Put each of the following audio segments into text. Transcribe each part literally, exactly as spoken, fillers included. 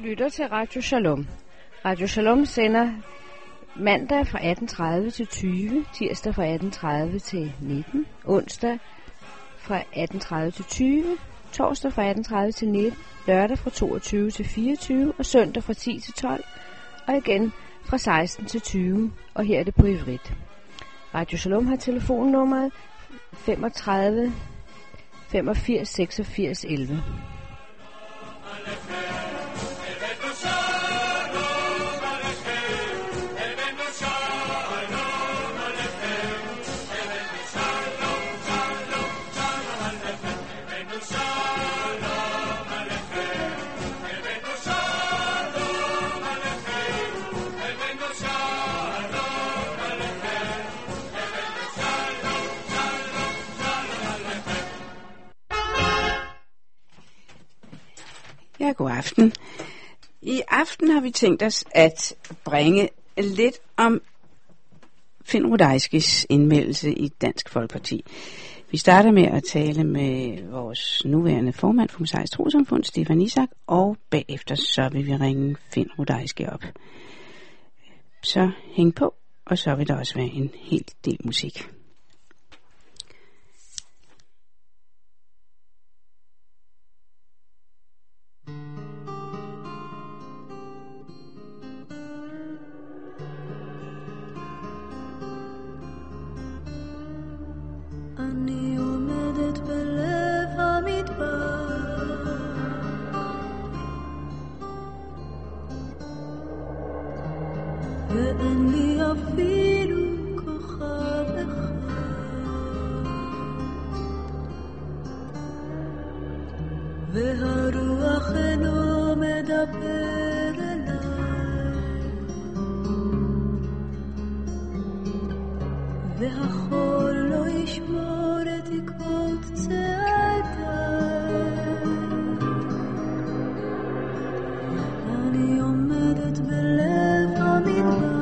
lytter til Radio Shalom. Radio Shalom sender mandag fra atten tredive til tyve, tirsdag fra atten tredive til nitten, onsdag fra atten tredive til tyve, torsdag fra atten tredive til nitten, lørdag fra toogtyve til fireogtyve og søndag fra ti til tolv, og igen fra seksten til tyve, og her er det på ivrit. Radio Shalom har telefonnummeret femogtredive femogfirs seksogfirs elleve. Ja, god aften. I aften har vi tænkt os at bringe lidt om Finn Rudaizkis indmeldelse i Dansk Folkeparti. Vi starter med at tale med vores nuværende formand for Mosaisk Troessamfund, Stefan Isak, og bagefter så vil vi ringe Finn Rudaizki op. Så hæng på, og så vil der også være en hel del musik. ואין לי אפילו כוכב אחד, והרוח אינו מדבר אליי, והחול לא ישמור את עקבות צעדיי. אני עומדת בלב המדבר,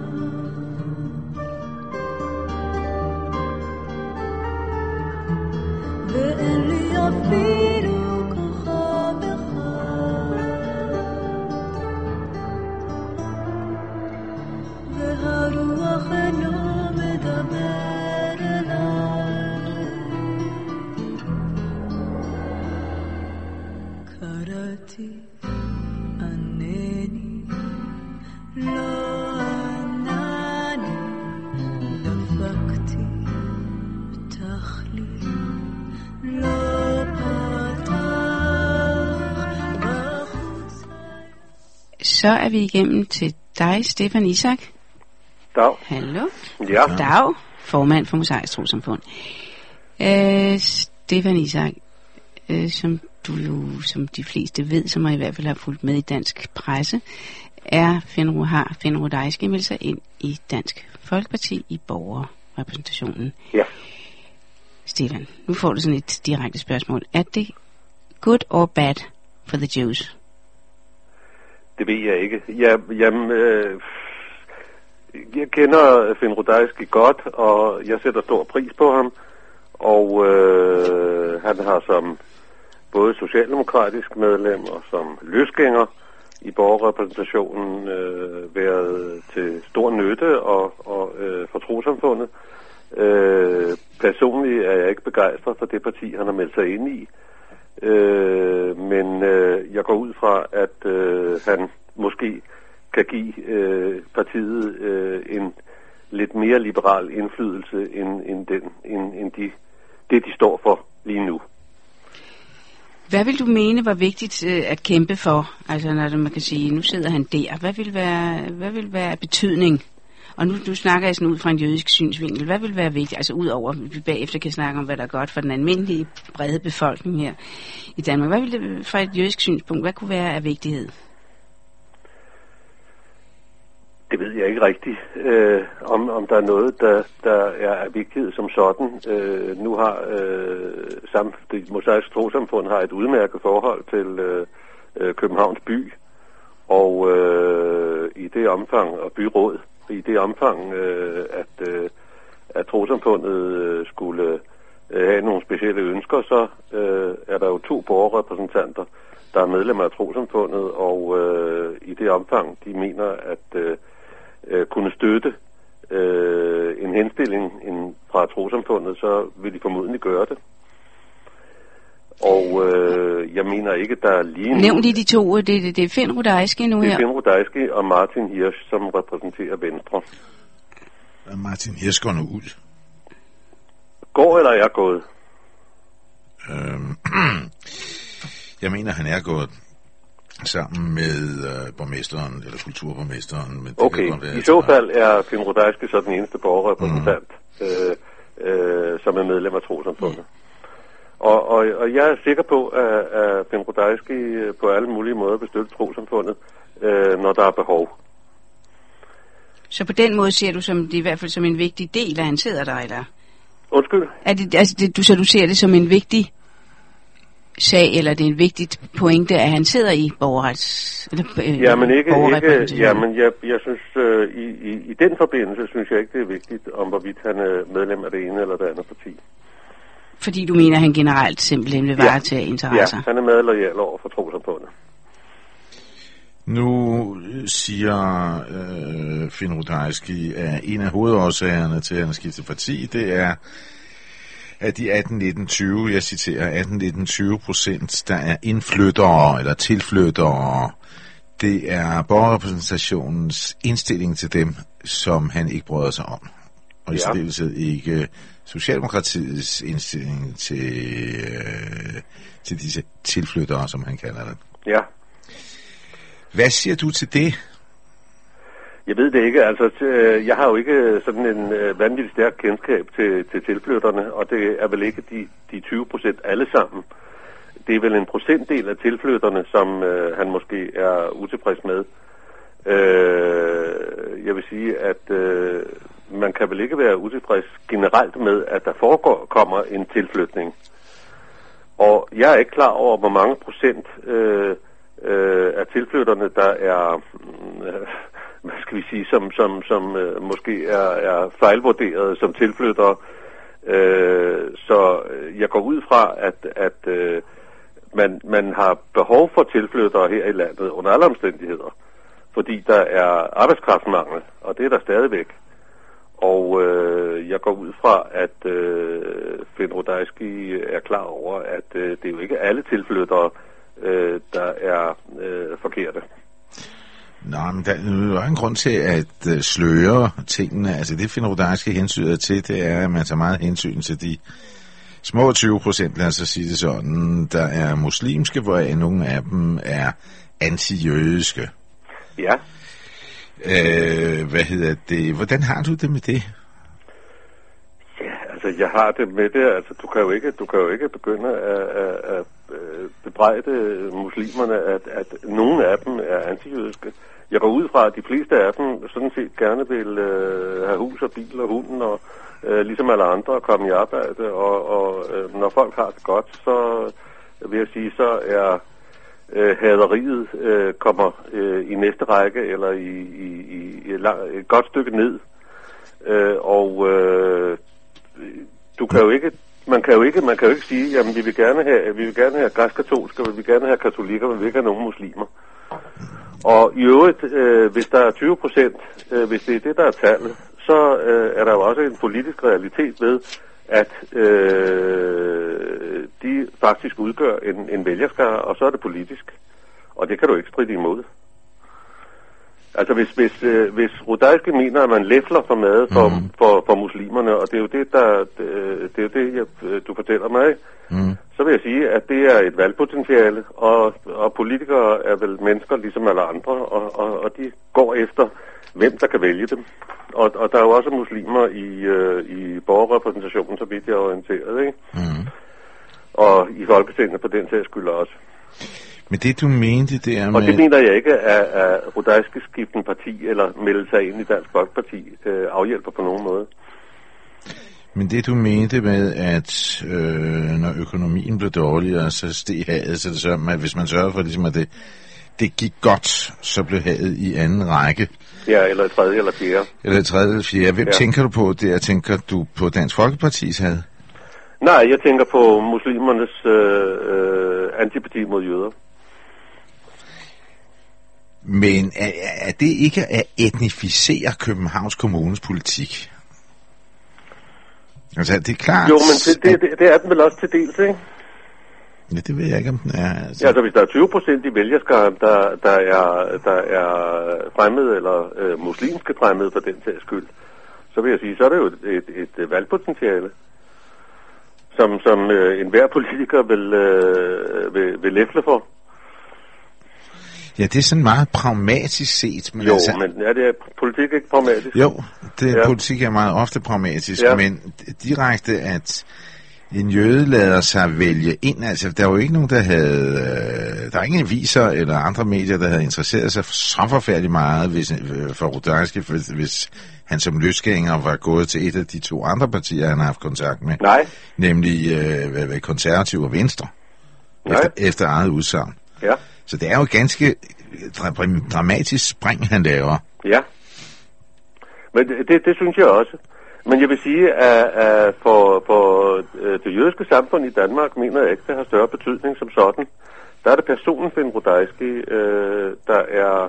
ואין לי אפילו כוכב אחד, והרוח אינו מדבר אליי. קראתי ענני לא ענני, דפקתי פתח לי לא פתח בחוץ. Så er vi igennem til dig, Stefan Isak. Dag. Hallo. Ja. Dag, formand for Mosaisk Troessamfund. Øh, Stefan Isak, øh, som du jo, som de fleste ved, som i hvert fald har fulgt med i dansk presse, er Finn, har Finn Rudaizki meldt sig ind i Dansk Folkeparti i borgerrepræsentationen. Ja. Stefan, nu får du sådan et direkte spørgsmål. Er det good or bad for the Jews? Det ved jeg ikke. Jeg, jeg, øh, jeg kender Finn Rudaizki godt, og jeg sætter stor pris på ham. Og øh, han har som både socialdemokratisk medlem og som løsgænger i borgerrepræsentationen øh, været til stor nytte og, og øh, for troessamfundet. Øh, personligt er jeg ikke begejstret for det parti, han har meldt sig ind i. Øh, men øh, jeg går ud fra, at øh, han måske kan give øh, partiet øh, en lidt mere liberal indflydelse end, end, den, end, end de, det, de står for lige nu. Hvad vil du mene var vigtigt øh, at kæmpe for? Altså når man kan sige, nu sidder han der. Hvad vil være, hvad vil være betydning? Og nu du snakker jeg sådan ud fra en jødisk synsvinkel. Hvad vil være vigtigt? Altså udover at vi bagefter kan snakke om, hvad der er godt for den almindelige brede befolkning her i Danmark. Hvad vil det fra et jødisk synspunkt, hvad kunne være af vigtighed? Det ved jeg ikke rigtigt, øh, om, om der er noget, der, der er af vigtighed som sådan. Øh, nu har øh, sam, det Mosaiske Troessamfund har et udmærket forhold til øh, øh, Københavns by, og øh, i det omfang, og byråd, i det omfang, øh, at, øh, at Troessamfundet øh, skulle øh, have nogle specielle ønsker, så øh, er der jo to borgerrepræsentanter, der er medlemmer af trossamfundet, og øh, i det omfang, de mener at øh, øh, kunne støtte øh, en henstilling en, fra trossamfundet, så vil de formodentlig gøre det. Og øh, jeg mener ikke, der er lige... Nævn lige de to, det, det, det er Finn Rudaizky nu her. Det er Finn Rudaizky og Martin Hirsch, som repræsenterer Venstre. Martin Hirsch går nu ud. Går eller er gået? Øhm, jeg mener, han er gået sammen med øh, borgmesteren, eller kulturborgmesteren. Men det okay, kan være, i så fald er Finn Rudaizky så den eneste borgerrepræsentant, mm. øh, øh, som er medlem af trossamfundet. Mm. Og, og, og jeg er sikker på, at, at Finn Rudaizky på alle mulige måder vil støtte trossamfundet, øh, når der er behov. Så på den måde ser du som, det i hvert fald som en vigtig del, at han sidder der, eller? Undskyld? Er det, altså det, du, så du ser det som en vigtig sag, eller det er en vigtig pointe, at han sidder i borgerrets... Eller, øh, jamen ikke, ikke jamen jeg, jeg synes, øh, i, i, i den forbindelse synes jeg ikke, det er vigtigt, om hvorvidt han er medlem af det ene eller det andet parti. Fordi du mener, at han generelt simpelthen vil varetage interesser? Ja, han er meget loyal over for trossamfundet. Nu siger øh, Finn Rudaizky, at en af hovedårsagerne til, at han har skiftet parti, det er, at de atten nitten tyve, jeg citerer, atten nitten tyve procent, der er indflyttere eller tilflyttere, det er borgerrepræsentationens indstilling til dem, som han ikke bryder sig om. Og i ja. særdeleshed ikke Socialdemokratiets indstilling til, øh, til disse tilflyttere, som han kalder det. Ja. Hvad siger du til det? Jeg ved det ikke. Altså, t- jeg har jo ikke sådan en øh, vanvittig stærk kendskab til, til tilflytterne, og det er vel ikke de, de tyve procent alle sammen. Det er vel en procentdel af tilflytterne, som øh, han måske er utilfreds med. Øh, jeg vil sige, at øh, man kan vel ikke være utilfreds generelt med, at der foregår, kommer en tilflytning. Og jeg er ikke klar over, hvor mange procent øh, øh, af tilflytterne, der er, øh, hvad skal vi sige, som, som, som øh, måske er, er fejlvurderet som tilflyttere. Øh, så jeg går ud fra, at, at øh, man, man har behov for tilflyttere her i landet under alle omstændigheder. Fordi der er arbejdskraftmangel, og det er der stadigvæk. Og øh, jeg går ud fra, at øh, Finn Rudaizky er klar over, at øh, det er jo ikke alle tilflyttere, øh, der er øh, forkerte. Nå, men der er jo en grund til at øh, sløre tingene. Altså det Finn Rudaizky hensyder til, det er, at man tager meget hensyn til de små tyve procent, lad os så sige det sådan, der er muslimske, hvor nogle af dem er anti-jødiske. Ja. Øh, hvad hedder det? Hvordan har du det med det? Ja, altså jeg har det med det. Altså du kan jo ikke, du kan jo ikke begynde at, at, at bebrejde muslimerne, at, at nogle af dem er antijødiske. Jeg går ud fra, at de fleste af dem sådan set gerne vil øh, have hus og bil og hunden og øh, ligesom alle andre komme i arbejde. Og, og øh, når folk har det godt, så vil jeg sige, så er Øh, haderiet øh, kommer øh, i næste række eller i, i, i, i et, lang, et godt stykke ned, øh, og øh, du kan jo ikke, man kan jo ikke, man kan jo ikke sige, jamen vi vil gerne have, vi vil gerne have græsk-katolske, vi vil gerne have katolikker, men vi vil ikke have nogen muslimer. Og i øvrigt, øh, hvis der er tyve procent, øh, hvis det er det der er tallet, så øh, er der jo også en politisk realitet ved, at øh, de faktisk udgør en, en vælgerskare, og så er det politisk. Og det kan du ikke stride imod. Altså hvis, hvis, øh, hvis Rudaizky mener, at man læfler for mad for, mm. for, for muslimerne, og det er jo det, der, det, det, er jo det jeg, du fortæller mig, mm. så vil jeg sige, at det er et valgpotentiale, og, og politikere er vel mennesker ligesom alle andre, og, og, og de går efter, hvem der kan vælge dem. Og, og der er jo også muslimer i, øh, i borgerrepræsentationen, så vidt jeg er orienteret, ikke? Mm. Og i Folketinget på den sags skyld også. Men det du mente, det er med... Og det mener jeg ikke, at, at Rudaizky skiften parti eller melde sig ind i Dansk Folkeparti øh, afhjælper på nogen måde. Men det du mente med, at øh, når økonomien blev dårligere, så steg hadet, så det så, at hvis man sørger for, ligesom, at det, det gik godt, så blev hadet i anden række. Ja, eller tredje eller fjerde. Eller tredje eller fjerde. Hvem ja. tænker du på der? Tænker du på Dansk Folkepartis had? Nej, jeg tænker på muslimernes øh, øh, antipati mod jøder. Men er, er det ikke at etnificere Københavns Kommunes politik? Altså, det er klart... Jo, men det, det, det, det er den vel også til dels, ikke? Ja, det ved jeg ikke, om den er. Altså. Ja, altså hvis der er tyve procent i vælgerskaren, der, der, er, der er fremmede eller øh, muslimske fremmede for den sags skyld, så vil jeg sige, så er det jo et, et, et valgpotentiale, som, som øh, enhver politiker vil, øh, vil, vil læfle for. Ja, det er sådan meget pragmatisk set. Men jo, altså, men er det politik ikke pragmatisk? Jo, det, ja. Politik er meget ofte pragmatisk, ja. Men direkte, at en jøde lader sig vælge ind, altså der var jo ikke nogen, der havde, øh, der er ingen aviser eller andre medier, der havde interesseret sig så forfærdeligt meget hvis, øh, for Rudaisky, hvis, hvis han som løsgænger var gået til et af de to andre partier, han har haft kontakt med. Nej. Nemlig øh, Konservativ og Venstre, efter, efter eget udsagn. Ja. Så det er jo et ganske dra- dramatisk spring, han laver. Ja, men det, det, det synes jeg også. Men jeg vil sige, at, at for, for det jødiske samfund i Danmark, mener jeg ikke, det har større betydning som sådan. Der er det personen, Finn Rudaisky, øh, der er,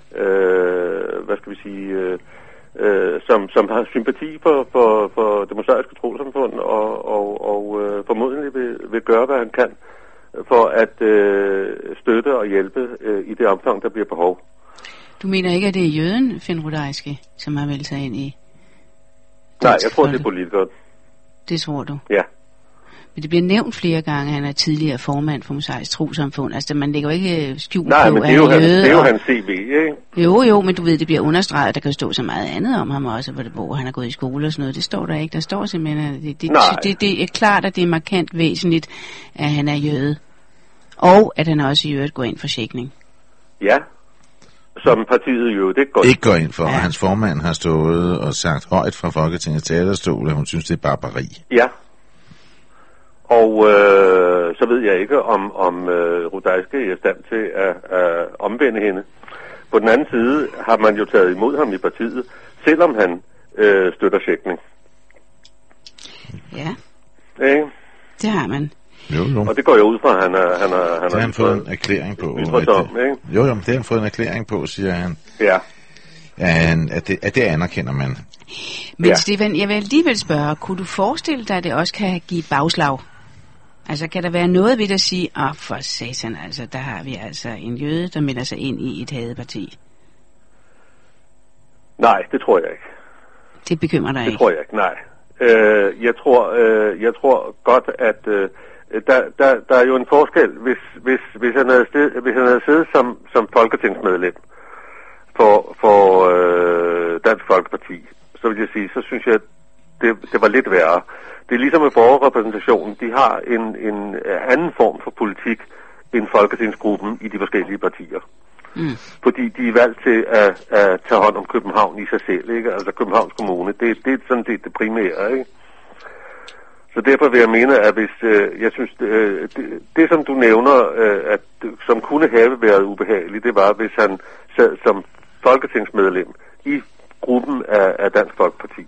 øh, hvad skal vi sige, øh, øh, som, som har sympati for, for, for det mosaiske trosamfund, og, og, og øh, formodentlig vil, vil gøre, hvad han kan, for at øh, støtte og hjælpe øh, i det omfang, der bliver behov. Du mener ikke, at det er jøden, Finn Rudaisky, som har meldt sig ind i? Nej, jeg tror, det er politikere. Det tror du? Ja. Men det bliver nævnt flere gange, at han er tidligere formand for Mosaisk Trosamfund. Altså, man lægger jo ikke skjult Nej, på, men at det er jo, han er jøde. Det er jo og... hans C V, ikke? Jo, jo, men du ved, det bliver understreget, at der kan stå så meget andet om ham også, hvor, det, hvor han er gået i skole og sådan noget. Det står der ikke. Der står simpelthen, at det, det, det, det er klart, at det er markant væsentligt, at han er jøde. Og at han også i øvrigt går ind for checking. Ja, som partiet jo det går ikke går ind for. Ja. Hans formand har stået og sagt højt fra Folketingets talerstol, at hun synes, det er barbari. Ja. Og øh, så ved jeg ikke, om, om øh, Rudaisky er i stand til at, at omvende hende. På den anden side har man jo taget imod ham i partiet, selvom han øh, støtter checking. Ja, Ikke? det har man. Jo, jo. Og det går jo ud fra, at han har... Han har, han det har han fået en erklæring på. Dom, ikke? Jo, jo, det har han fået en erklæring på, siger han. Ja. At, han, at, det, at det anerkender man. Men ja. Stefan, jeg vil alligevel spørge, kunne du forestille dig, at det også kan give bagslag? Altså, kan der være noget ved at sige, åh, oh, for satan, altså, der har vi altså en jøde, der melder sig ind i et hadeparti? Nej, det tror jeg ikke. Det bekymrer dig det ikke? Det tror jeg ikke, nej. Øh, jeg, tror, øh, jeg tror godt, at øh, der, der, der er jo en forskel, hvis, hvis, hvis, han, havde sted, hvis han havde siddet som, som folketingsmedlem for, for øh, Dansk Folkeparti, så vil jeg sige, så synes jeg, det, det var lidt værre. Det er ligesom med borgerrepræsentationen. De har en, en anden form for politik end folketingsgruppen i de forskellige partier. Mm. Fordi de er valgt til at, at tage hånd om København i sig selv, ikke? Altså Københavns Kommune. Det, det er sådan set det primære, ikke? Så derfor vil jeg mene, at hvis, øh, jeg synes, øh, det, det som du nævner, øh, at, som kunne have været ubehageligt, det var, hvis han sad som folketingsmedlem i gruppen af, af Dansk Folkeparti.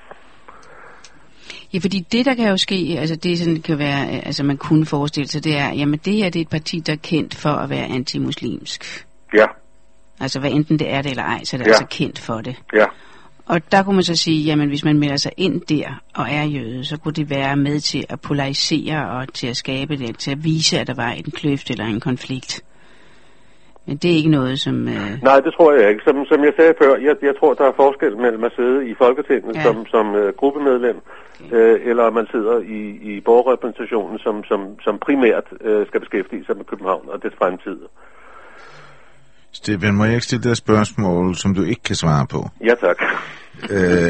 Ja, fordi det, der kan jo ske, altså det sådan kan være, altså man kunne forestille sig, det er, jamen det her, det er et parti, der er kendt for at være antimuslimsk. Ja. Altså hvad enten det er det eller ej, så er det ja. altså kendt for det. Ja. Og der kunne man så sige, jamen hvis man melder sig ind der og er jøde, så kunne det være med til at polarisere og til at skabe det, til at vise, at der var en kløft eller en konflikt. Men det er ikke noget, som... Øh... Nej, det tror jeg ikke. Som, som jeg sagde før, jeg, jeg tror, der er forskel mellem at sidde i Folketinget ja. som, som uh, gruppemedlem, okay. øh, eller at man sidder i, i borgerrepræsentationen, som, som, som primært øh, skal beskæftige sig med København og dets fremtid. Stefan, må jeg ikke stille dig et spørgsmål, som du ikke kan svare på? Ja, tak. Øh...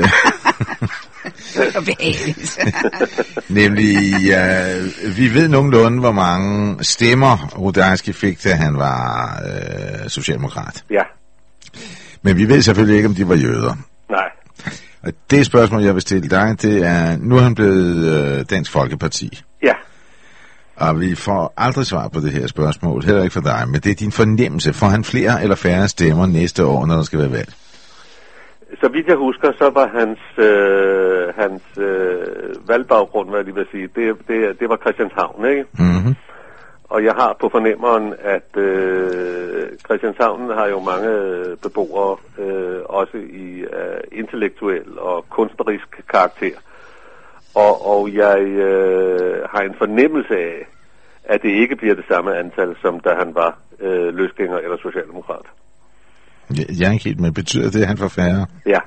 Nemlig, ja, vi ved nogenlunde, hvor mange stemmer Rudaisky fik, da han var øh, socialdemokrat. Ja. Men vi ved selvfølgelig ikke, om de var jøder. Nej. Og det spørgsmål, jeg vil stille dig, det er, nu er han blevet øh, Dansk Folkeparti. Ja. Og vi får aldrig svar på det her spørgsmål, heller ikke for dig, men det er din fornemmelse. Får han flere eller færre stemmer næste år, når der skal være valg? så vidt jeg husker, så var hans, øh, hans øh, valgbaggrund, hvad jeg lige vil sige, det, det, det var Christianshavn, ikke? Mm-hmm. Og jeg har på fornemmeren, at øh, Christianshavn har jo mange beboere, øh, også i øh, intellektuel og kunstnerisk karakter. Og, og jeg øh, har en fornemmelse af, at det ikke bliver det samme antal, som da han var øh, løsgænger eller socialdemokrat. Jeg, jeg er ikke helt med. Betyder det, at han får færre? Ja.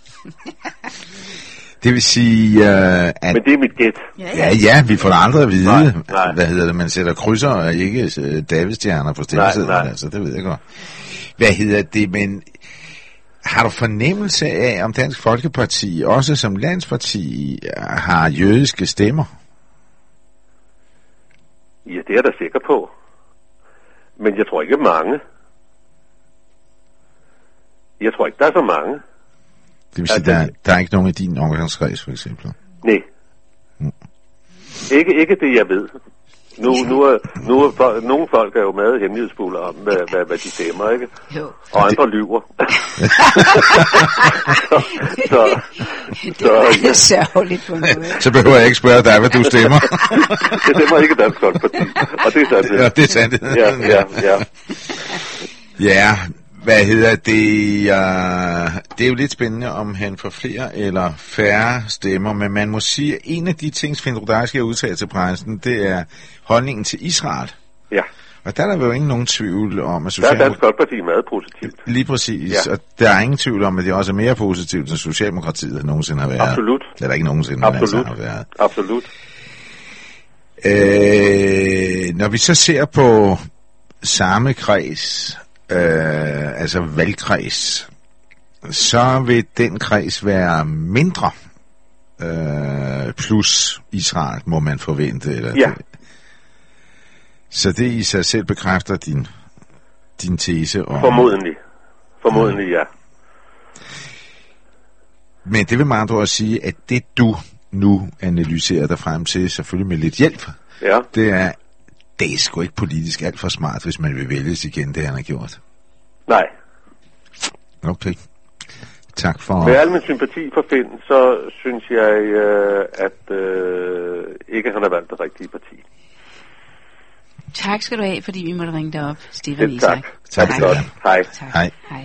Det vil sige, uh, at... Men det er mit gæt. Ja, ja, vi får det aldrig at vide. Nej, nej. Hvad hedder det? Man sætter krydser og ikke uh, Davidstjerner på stemmesedlen, altså, det ved jeg godt. Hvad hedder det, men... Har du fornemmelse af, om Dansk Folkeparti, også som landsparti, har jødiske stemmer? Ja, det er jeg da sikker på. Men jeg tror ikke mange. Jeg tror ikke, der er så mange. Det vil sige, altså, der, der er ikke nogen i din omgangskreds, for eksempel? Nej. Mm. Ikke, ikke det, jeg ved. Nu, nu, er, nu er folk, nogle folk er jo meget hemmelighedsfulde om, hvad, hvad, hvad de stemmer, ikke? Jo. Og andre lyver. så, så, det er så, ja. Sørgeligt på noget. Så behøver jeg ikke spørge dig, hvad du stemmer. Det stemmer ikke Dansk Folkeparti. Og det er sandt. Ja, det er sandt. Ja, ja, ja. Ja, hvad hedder det? Uh, det er jo lidt spændende, om han får flere eller færre stemmer, men man må sige, at en af de ting, Finn Rudaizki har udtalt til pressen, det er holdningen til Israel. Ja. Og der er der jo ikke nogen tvivl om, at der er Dansk Folkeparti meget positivt. Lige præcis, ja. Og der er ingen tvivl om, at det også er mere positivt, end Socialdemokratiet nogensinde har været. Absolut. Det er der ikke nogensinde Absolut. har været. Absolut. Øh, når vi så ser på samme kreds, øh, altså valgkreds, så vil den kreds være mindre øh, plus Israel, må man forvente. Eller ja. Det. Så det i sig selv bekræfter din, din tese om... Formodentlig. Formodentlig, ja. Men det vil meget dog at sige, at det du nu analyserer dig frem til, selvfølgelig med lidt hjælp, ja. det er, det er sgu ikke politisk alt for smart, hvis man vil vælges igen, det han har gjort. Nej. Okay. Tak for... Med al min sympati for Finn, så synes jeg, øh, at øh, ikke han har valgt det rigtige parti. Tak skal du have, fordi vi måtte ringe dig op, Stefan Isak. Isak. Tak. Tak. Godt. Hej. Tak. Hej. Hej.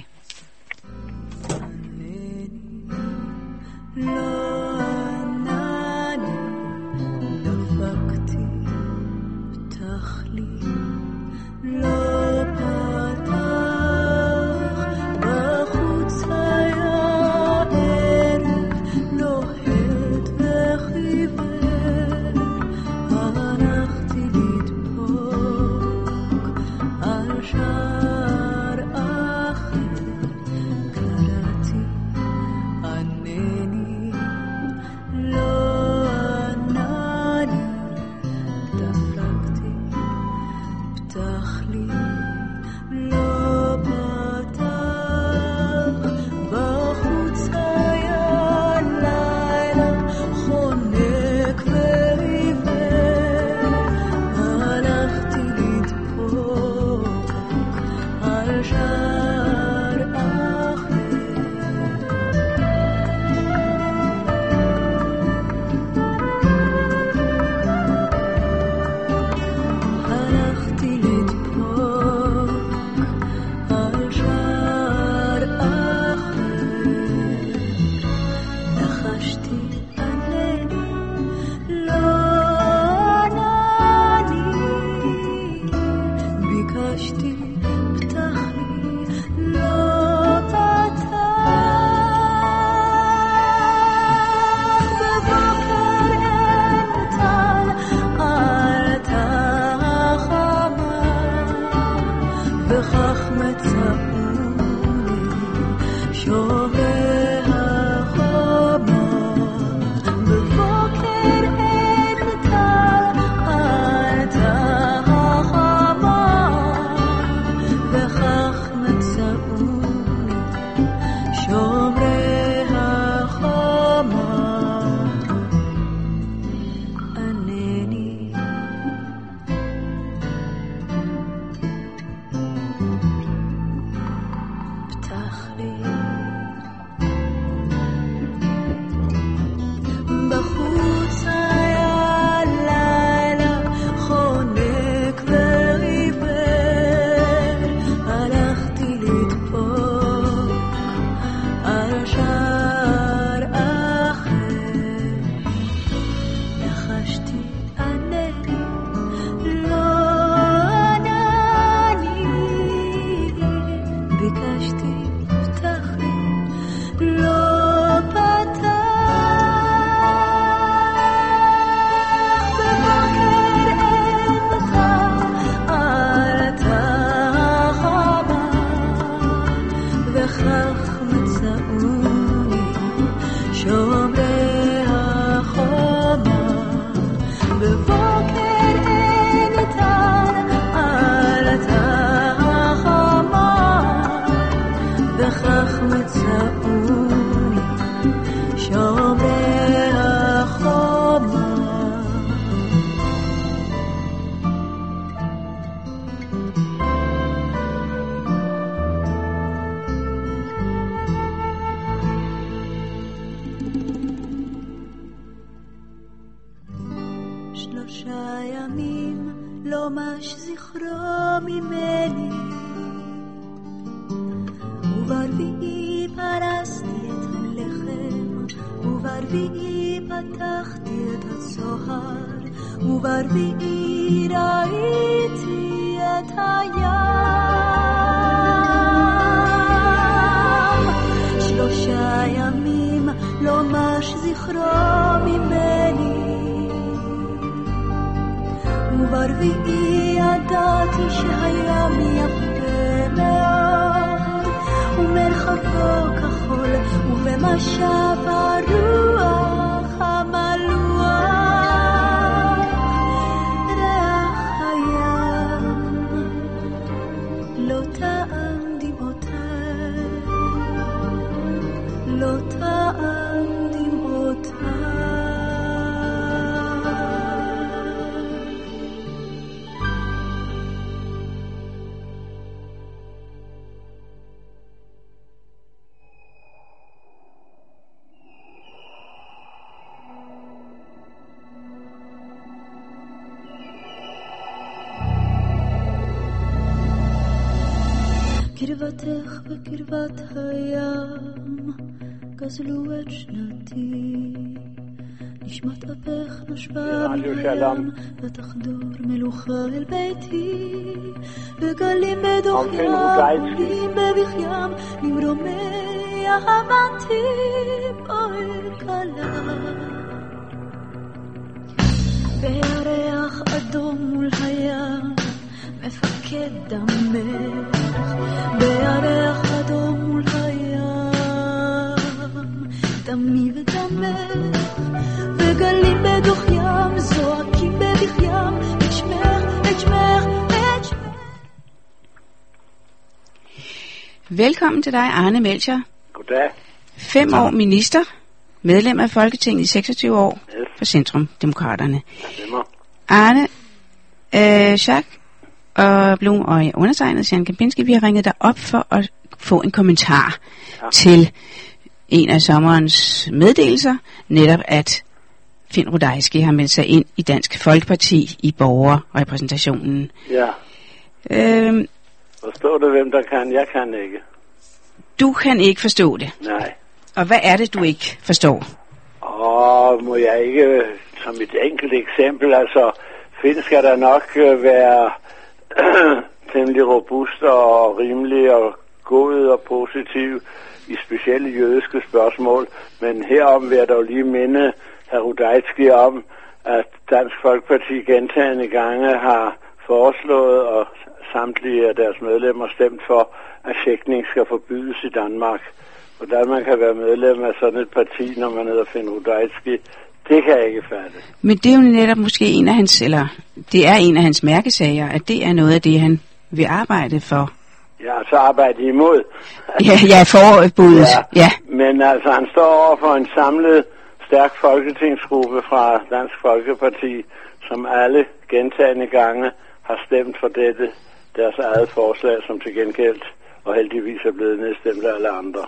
ביקשתי, פתח לי, לא פתח. בבוקר אין אתה, עלתה חמה, וכך מצאוני שומרי החומה. בבוקר אין איתן, עלתה חמה, וכך מצאוני שומרי החומה. שלושה ימים לא מש זכרו ממני, וברביעי פרסתי את הלחם, וברביעי פתחתי את הצוהר, וברביעי ראיתי את הים. שלושה ימים לא מש זכרו ממני, וברביעי ידעתי שהים יפה מאוד, ומרחבו כחול, ובמשב הרוח המלוח, ריח הים לא טעם דמעותיי, לא טעם דמעותיי. קרבתך בקרבת הים גזלו את שנתי, נשמת אפך נשבה מים, ותחדור מלוכה אל ביתי. בגלים בדוח ים, עולים בבכיים, למרומי המנטים אוהל קלה. בירח אדום מול הים, מפקד דמך, בירח אדום מול הים, דמי ודמך. וגלים בדוח ים, זועקים בבכיים, את שמך, את שמך, את שמך. Velkommen til dig, Arne Melchior. Goddag. Fem år minister, medlem af Folketinget i seksogtyve år for Centrum Demokraterne. Arne, øh, Jacques og Blum og undertegnet Jan Kempinski, vi har ringet dig op for at få en kommentar ja. til en af sommerens meddelelser, netop at Finn Rudaizki har meldt sig ind i Dansk Folkeparti i borgerrepræsentationen. Ja. Øhm, Forstår du, hvem der kan? Jeg kan ikke. Du kan ikke forstå det? Nej. Og hvad er det, du ikke forstår? Åh, må jeg ikke, som et enkelt eksempel, altså, Finn skal der nok øh, være temmelig robust og rimelig og god og positiv i specielle jødiske spørgsmål, men herom vil jeg dog lige minde hr. Rudaizki om, at Dansk Folkeparti gentagne gange har foreslået, og samtlige af deres medlemmer stemt for, at fægtning skal forbydes i Danmark. Hvordan man kan være medlem af sådan et parti, når man hedder Finn Rudaizki, det kan jeg ikke fatte. Men det er jo netop måske en af hans, eller det er en af hans mærkesager, at det er noget af det, han vil arbejde for. Ja, så arbejde imod. Ja, ja, forbuddet. Ja, ja. Men altså, han står over for en samlet, stærk folketingsgruppe fra Dansk Folkeparti, som alle gentagne gange har stemt for dette, deres eget forslag, som til gengæld og heldigvis er blevet nedstemt af alle andre.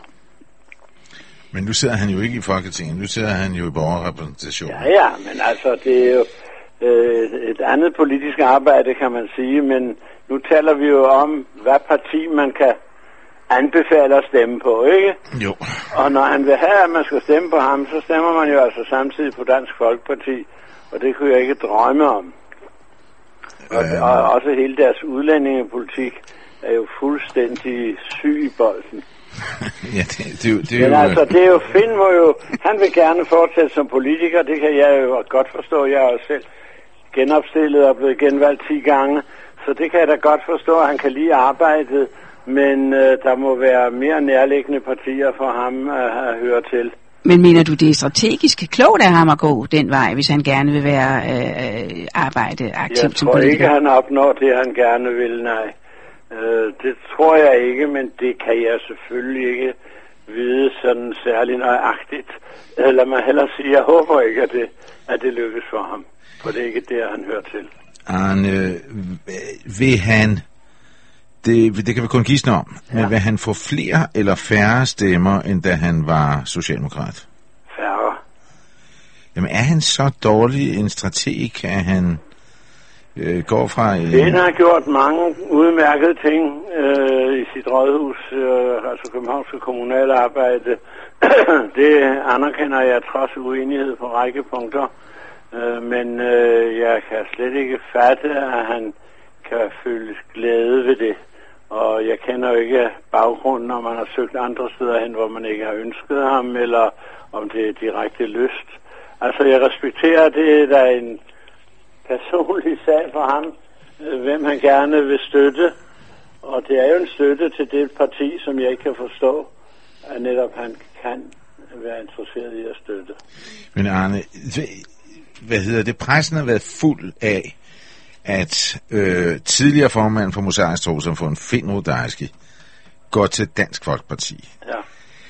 Men nu sidder han jo ikke i Folketinget, nu sidder han jo i borgerrepræsentationen. Ja, ja, men altså, det er jo øh, et andet politisk arbejde, kan man sige, men nu taler vi jo om, hvad parti man kan anbefale at stemme på, ikke? Jo. Og når han vil have, at man skal stemme på ham, så stemmer man jo altså samtidig på Dansk Folkeparti, og det kunne jeg ikke drømme om. Og, og også hele deres udlændingepolitik er jo fuldstændig syg i bolden. Ja, det, det, det er Men jo... altså, det er jo, Finn må jo, han vil gerne fortsætte som politiker, det kan jeg jo godt forstå, jeg er jo selv genopstillet og blevet genvalgt ti gange, så det kan jeg da godt forstå, at han kan lide arbejdet, men øh, der må være mere nærliggende partier for ham at, at høre til. Men mener du, det er strategisk klogt af ham at gå den vej, hvis han gerne vil være øh, arbejde aktivt som politiker? Jeg tror ikke, han opnår det, han gerne vil, nej. Øh, det tror jeg ikke, men det kan jeg selvfølgelig ikke vide sådan særlig nøjagtigt. Lad mig hellere sige, jeg håber ikke, at det, at det lykkes for ham, for det er ikke der, han hører til. Arne, vil han, det, det kan vi kun gisne om, ja. Men vil han få flere eller færre stemmer, end da han var socialdemokrat? Færre. Jamen er han så dårlig en strateg, at han øh, går fra... Øh... Han har gjort mange udmærkede ting øh, i sit rådhus, øh, altså Københavnske kommunale arbejde. Det anerkender jeg trods uenighed på række punkter. Øh, men øh, jeg kan slet ikke fatte, at han kan føle glæde ved det. Og jeg kender jo ikke baggrunden, om man har søgt andre steder hen, hvor man ikke har ønsket ham, eller om det er direkte lyst. Altså jeg respekterer det, der er en personlig sag for ham, øh, hvem han gerne vil støtte. Og det er jo en støtte til det parti, som jeg ikke kan forstå, at netop han kan være interesseret i at støtte. Men Arne, hvad hedder det? Pressen har været fuld af, at øh, tidligere formand for Mosaisk Trossamfund, Finn Rudaizki, går til Dansk Folkeparti. Ja.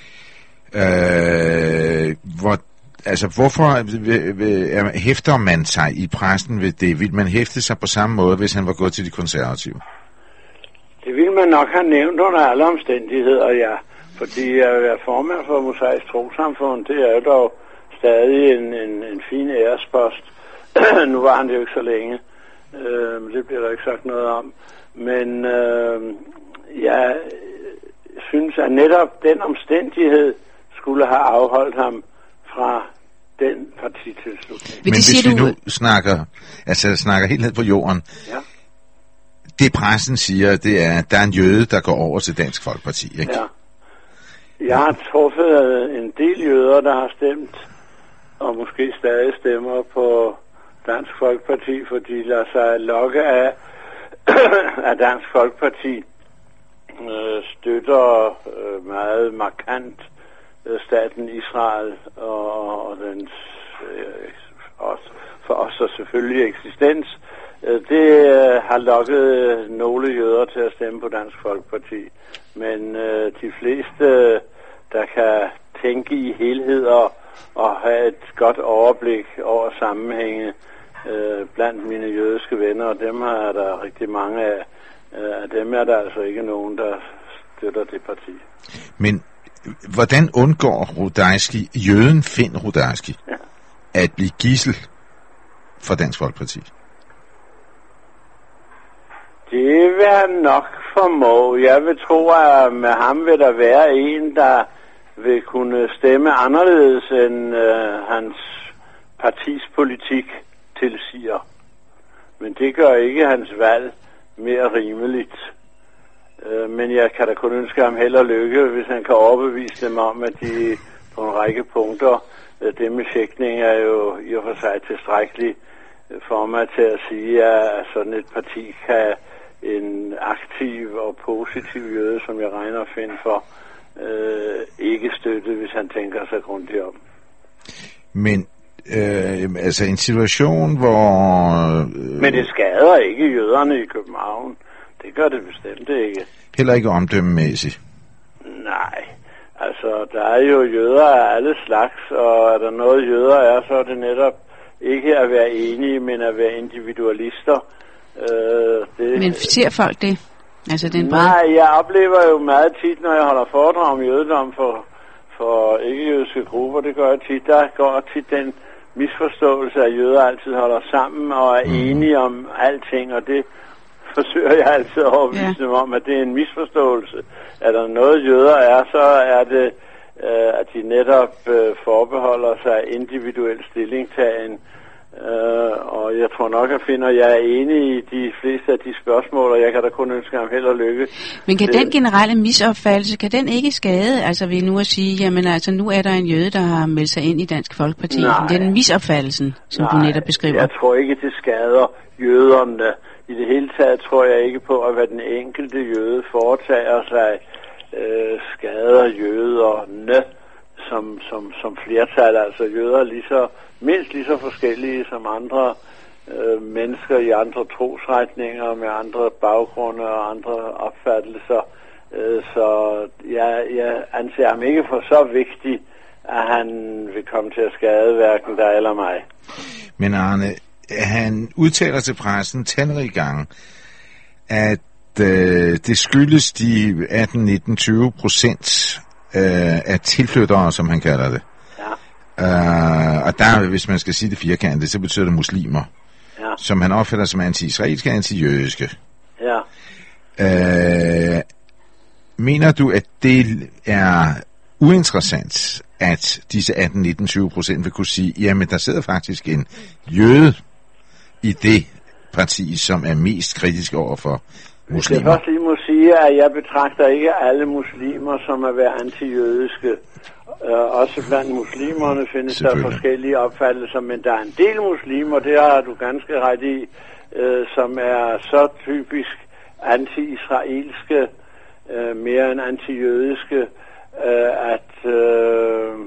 Øh, hvor, altså, hvorfor v- v- hæfter man sig i pressen ved det? Vil man hæfte sig på samme måde, hvis han var gået til de konservative? Det ville man nok have nævnt under alle omstændigheder, ja. Fordi at være formand for Mosaisk Trossamfund, det er jo dog stadig en, en, en fin ærespost. Nu var han det jo ikke så længe. Øh, det bliver der ikke sagt noget om. Men øh, jeg synes, at netop den omstændighed skulle have afholdt ham fra den partitilslutning. Men hvis vi nu snakker, altså snakker helt ned på jorden, ja. Det pressen siger, det er, at der er en jøde, der går over til Dansk Folkeparti, ikke? Ja. Jeg har truffet en del jøder, der har stemt, og måske stadig stemmer på Dansk Folkeparti, for de lader sig lokke af, at Dansk Folkeparti øh, støtter øh, meget markant øh, staten Israel og, og dens øh, også, for os og selvfølgelig eksistens. Øh, det øh, har lokket nogle jøder til at stemme på Dansk Folkeparti, men øh, de fleste, øh, der kan tænke i helhed og, og have et godt overblik over sammenhænge, Øh, blandt mine jødiske venner, og dem er der rigtig mange af. Øh, af dem er der altså ikke nogen, der støtter det parti. Men hvordan undgår Rudaizki, jøden Finn Rudaizki, ja. at blive gidsel for Dansk Folkeparti? Det vil han nok formå. Jeg vil tro, at med ham vil der være en, der vil kunne stemme anderledes end øh, hans partis politik tilsiger. Men det gør ikke hans valg mere rimeligt. Øh, men jeg kan da kun ønske ham held og lykke, hvis han kan overbevise dem om, at de på en række punkter, øh, det med checking er jo i og for sig tilstrækkeligt for mig til at sige, at sådan et parti kan en aktiv og positiv jøde, som jeg regner at finde for, øh, ikke støtte, hvis han tænker sig grundigt om. Men Øh, altså en situation, hvor... Øh, Men det skader ikke jøderne i København. Det gør det bestemt ikke. Heller ikke omdømmemæssigt? Nej. Altså, der er jo jøder af alle slags, og er der noget jøder er, så er det netop ikke at være enige, men at være individualister. Øh, det, men ser folk det? Altså den brede? Nej, jeg oplever jo meget tit, når jeg holder foredrag om jødedom for, for ikke-jødiske grupper, det gør jeg tit, der går tit den misforståelse, at jøder altid holder sammen og er enige om alting, og det forsøger jeg altid at overbevise dem om, at det er en misforståelse. Er der noget jøder er, så er det, øh, at de netop øh, forbeholder sig individuel stillingtagen Øh, og jeg tror nok, at finder jeg er enig i de fleste af de spørgsmål, og jeg kan da kun ønske ham held og lykke. Men kan det, den generelle misopfattelse, kan den ikke skade, altså ved nu at sige, jamen altså nu er der en jøde, der har meldt sig ind i Dansk Folkeparti. Nej. Det er den misopfattelsen, som nej, du netop beskriver. Jeg tror ikke, det skader jøderne. I det hele taget tror jeg ikke på, at hvad den enkelte jøde foretager sig, øh, skader jøderne som, som, som flertal. Altså jøder er lige så, mindst lige så forskellige som andre øh, mennesker i andre trosretninger med andre baggrunde og andre opfattelser. Øh, så jeg, jeg anser ham ikke for så vigtig, at han vil komme til at skade hverken dig eller mig. Men Arne, han udtaler til pressen talrige gange, at øh, det skyldes de atten, nitten, tyve procent øh, af tilflyttere, som han kalder det. Ja. Uh, og der, hvis man skal sige det firkantet, så betyder det muslimer, Ja. som han opfatter som anti-israelske og anti-jødiske. Ja. Uh, mener du, at det er uinteressant, at disse atten, nitten, tyve procent vil kunne sige, jamen der sidder faktisk en jøde i det parti, som er mest kritisk over for muslimer? Jeg først lige må sige, at jeg betragter ikke alle muslimer som at være antijødiske. Uh, også blandt muslimerne findes der forskellige opfattelser, men der er en del muslimer, det har du ganske ret i, uh, som er så typisk anti-israelske, uh, mere end antijødiske, uh, at uh,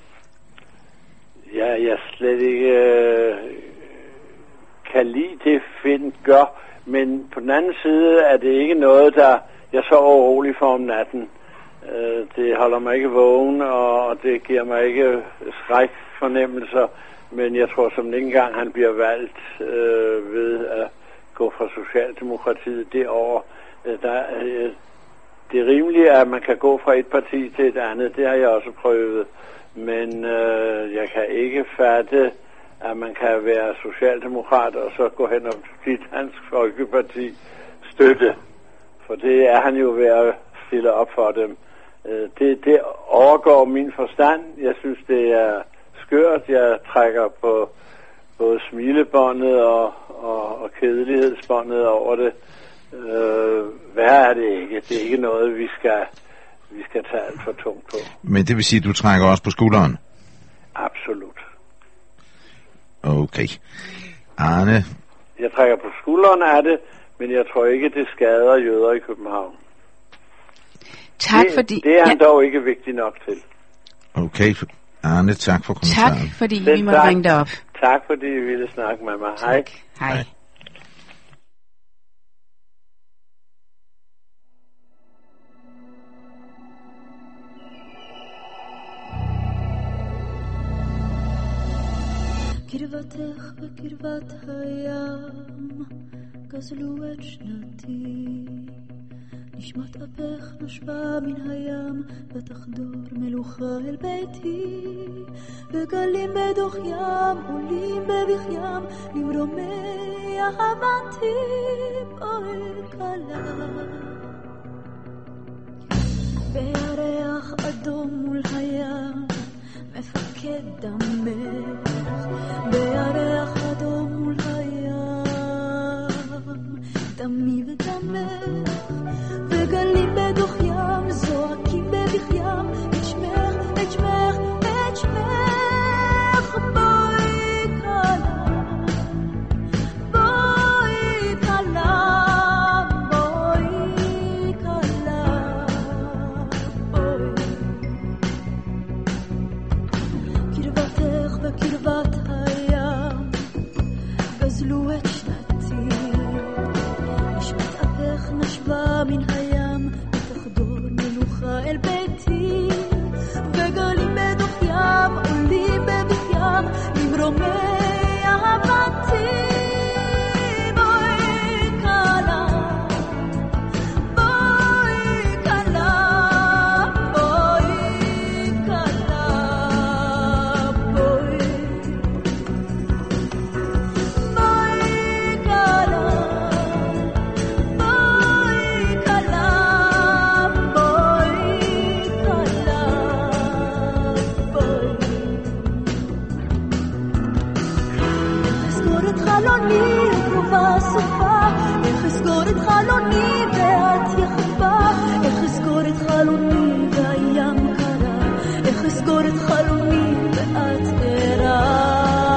ja, jeg slet ikke uh, kan lide det, Finn gør, men på den anden side er det ikke noget, der jeg sover rolig for om natten. Uh, det holder mig ikke vågen, og det giver mig ikke skrækfornemmelser, men jeg tror som ikke engang han bliver valgt uh, ved at gå fra Socialdemokratiet derover. Uh, der, uh, det er rimeligt, at man kan gå fra et parti til et andet, det har jeg også prøvet, men uh, jeg kan ikke fatte, at man kan være socialdemokrat og så gå hen og blive Dansk Folkeparti støtte, for det er han jo ved at stille op for dem. Det, det overgår min forstand. Jeg synes, det er skørt. Jeg trækker på både smilebåndet og, og, og kedelighedsbåndet over det. Øh, hvad er det ikke? Det er ikke noget, vi skal, vi skal tage alt for tungt på. Men det vil sige, at du trækker også på skulderen? Absolut. Okay. Arne? Jeg trækker på skulderen af det, men jeg tror ikke, det skader jøder i København. Tak det, fordi... Det er han ja. dog ikke vigtig nok til. Okay, Arne, tak for kommentaren. Tak, fordi Selv vi må tak. ringe dig op. Tak, fordi I ville snakke med mig. Hej. Hej. Hej. קרבתך בקרבת הים, גזלו את שנתי. נשמת אפך נשבה מן הים, ותחדור מלוכה אל ביתי. וגלים בדוח ים, עולים בבכיים, למרומי אהבתי פועל כלה. בירח אדום מול הים, מפקד דמך. בירח אדום מול הים, דמי ודמך. וגלים בדוח ים, זועקים בבכיים, את שמך, את שמך, את שמך. בואי כלה, בואי כלה, בואי כלה, בואי. קרבתך בקרבת הים, חלומי ואת יחפה, איך אזכור את חלומי והים קרה, איך אזכור את חלומי ואת ערה.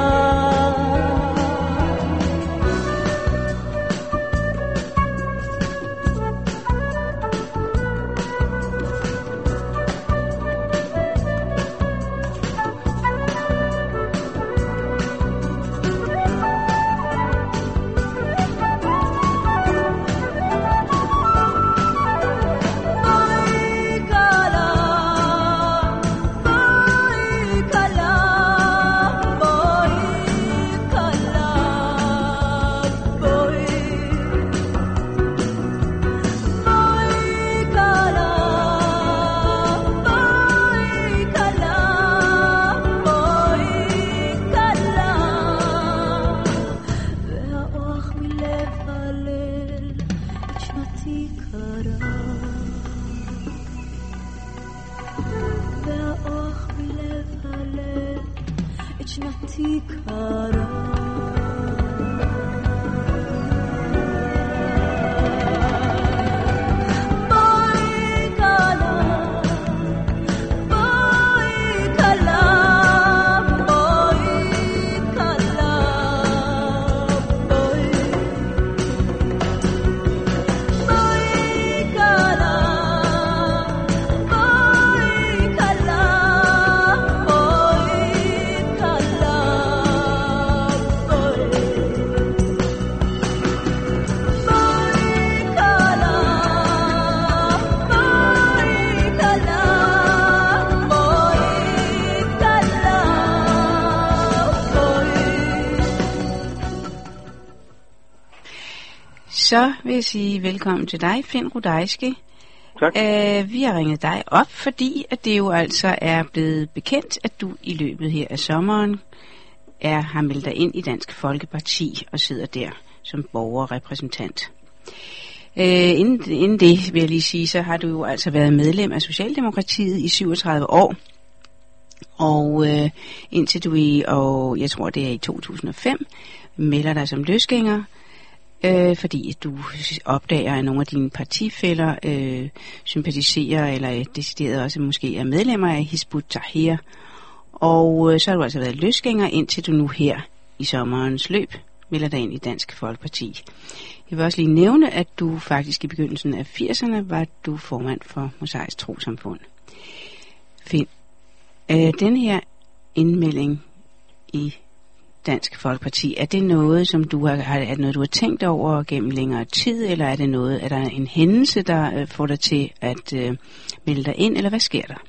Så vil jeg sige velkommen til dig, Finn Rudaizki. Tak. Uh, vi har ringet dig op, fordi at det jo altså er blevet bekendt, at du i løbet her af sommeren er, har meldt dig ind i Dansk Folkeparti og sidder der som borgerrepræsentant. Uh, inden, inden det vil jeg lige sige, så har du jo altså været medlem af Socialdemokratiet i syvogtredive år. Og uh, indtil du i, og jeg tror det er i to tusind og fem, melder dig som løsgænger, Øh, fordi du opdager, at nogle af dine partifæller øh, sympatiserer eller decideret også måske er medlemmer af Hizb ut-Tahrir. Og øh, så har du altså været løsgænger, indtil du nu her i sommerens løb melder dig ind i Dansk Folkeparti. Jeg vil også lige nævne, at du faktisk i begyndelsen af firserne var du formand for Mosaisk Trosamfund. Finn, øh, den her indmelding i Dansk Folkeparti, er det noget, som du har, er det noget, du har tænkt over gennem længere tid, eller er det noget, er der en hændelse, der øh, får dig til at øh, melde dig ind, eller hvad sker der?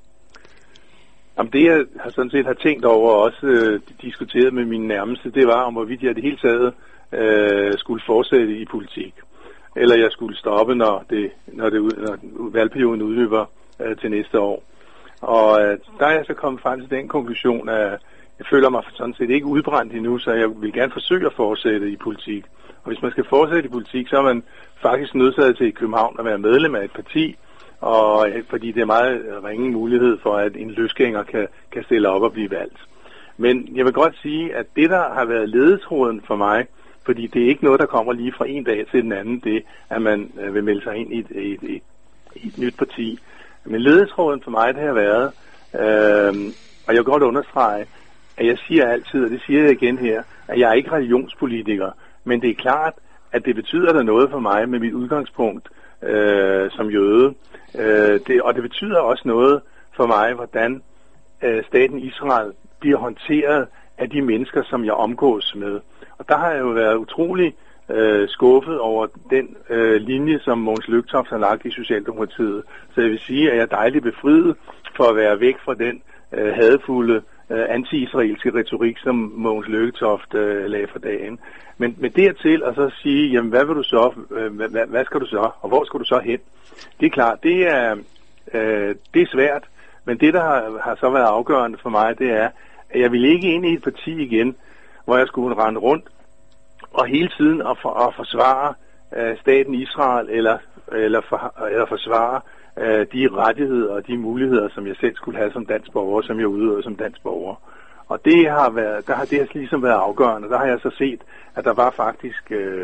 Jamen det, jeg har sådan set har tænkt over, og også øh, diskuteret med mine nærmeste, det var, om hvorvidt jeg det hele taget øh, skulle fortsætte i politik, eller jeg skulle stoppe, når, det, når, det, når valgperioden udløber øh, til næste år. Og øh, der er jeg så kommet frem til den konklusion, at jeg føler mig sådan set ikke udbrændt endnu, så jeg vil gerne forsøge at fortsætte i politik. Og hvis man skal fortsætte i politik, så er man faktisk nødsaget til i København at være medlem af et parti, og fordi det er meget ringe mulighed for, at en løsgænger kan, kan stille op og blive valgt. Men jeg vil godt sige, at det, der har været ledetråden for mig, fordi det er ikke noget, der kommer lige fra en dag til den anden, det at man vil melde sig ind i et, et, et, et nyt parti. Men ledetråden for mig, det har været, øh, og jeg vil godt understrege, at jeg siger altid, og det siger jeg igen her, at jeg er ikke religionspolitiker, men det er klart, at det betyder der noget for mig med mit udgangspunkt øh, som jøde. Øh, det, og det betyder også noget for mig, hvordan øh, staten Israel bliver håndteret af de mennesker, som jeg omgås med. Og der har jeg jo været utrolig øh, skuffet over den øh, linje, som Mogens Lykketoft har lagt i Socialdemokratiet. Så jeg vil sige, at jeg er dejligt befriet for at være væk fra den øh, hadefulde anti-israelske retorik, som Mogens Lykketoft øh, lagde for dagen. Men med dertil at så sige, jamen hvad vil du så, øh, hvad, hvad skal du så, og hvor skal du så hen? Det er klart, det er, øh, det er svært, men det, der har, har så været afgørende for mig, det er, at jeg vil ikke ind i et parti igen, hvor jeg skulle rende rundt og hele tiden at, for, at forsvare øh, staten Israel, eller, eller, for, eller forsvare de rettigheder og de muligheder, som jeg selv skulle have som dansk borger, som jeg udøver som dansk borger. Og det har været, der har det ligesom været afgørende. Der har jeg så set, at der var faktisk øh,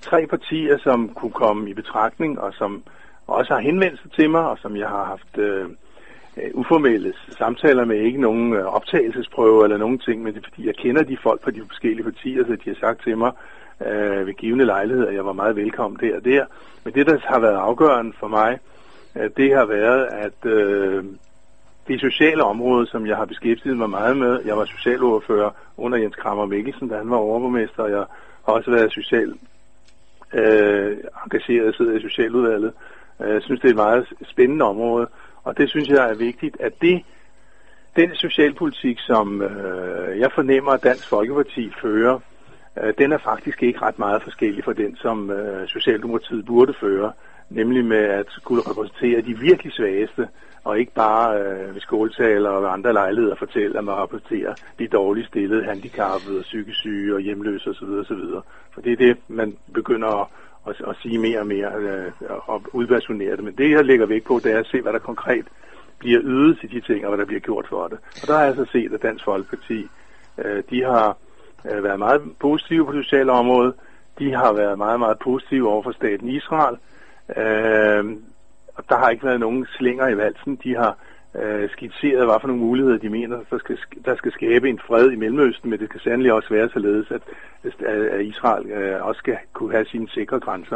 tre partier, som kunne komme i betragtning, og som også har henvendt sig til mig, og som jeg har haft øh, uformelle samtaler med, ikke nogen øh, optagelsesprøve eller nogen ting, men det er fordi, jeg kender de folk fra de forskellige partier, så de har sagt til mig øh, ved givende lejlighed, at jeg var meget velkommen der og der. Men det, der har været afgørende for mig, øh, det har været, at øh, det sociale område, som jeg har beskæftiget mig meget med, jeg var socialordfører under Jens Krammer Mikkelsen, da han var overborgmester, og jeg har også været social øh, engageret, sidder i socialudvalget. Jeg synes, det er et meget spændende område, og det synes jeg er vigtigt, at det, den socialpolitik, som øh, jeg fornemmer, at Dansk Folkeparti fører, øh, den er faktisk ikke ret meget forskellig fra den, som øh, Socialdemokratiet burde føre, nemlig med at skulle repræsentere de virkelig svageste, og ikke bare øh, ved skoletaler og ved andre lejligheder fortælle, at man repræsenterer de dårligt stillede, handicappede, psykisk syge og hjemløse osv. osv. For det er det, man begynder at Og, og sige mere og mere øh, og udpersonere det. Men det, jeg lægger vægt på, det er at se, hvad der konkret bliver ydet til de ting, og hvad der bliver gjort for det. Og der har jeg så set, at Dansk Folkeparti, øh, de har øh, været meget positive på det sociale område. De har været meget, meget positive over for staten Israel. Øh, og der har ikke været nogen slinger i valsen. De har øh, skitseret, hvad for nogle muligheder de mener, der skal, der skal skabe en fred i Mellemøsten, men det skal sandelig også være således, at, at Israel øh, også skal kunne have sine sikre grænser.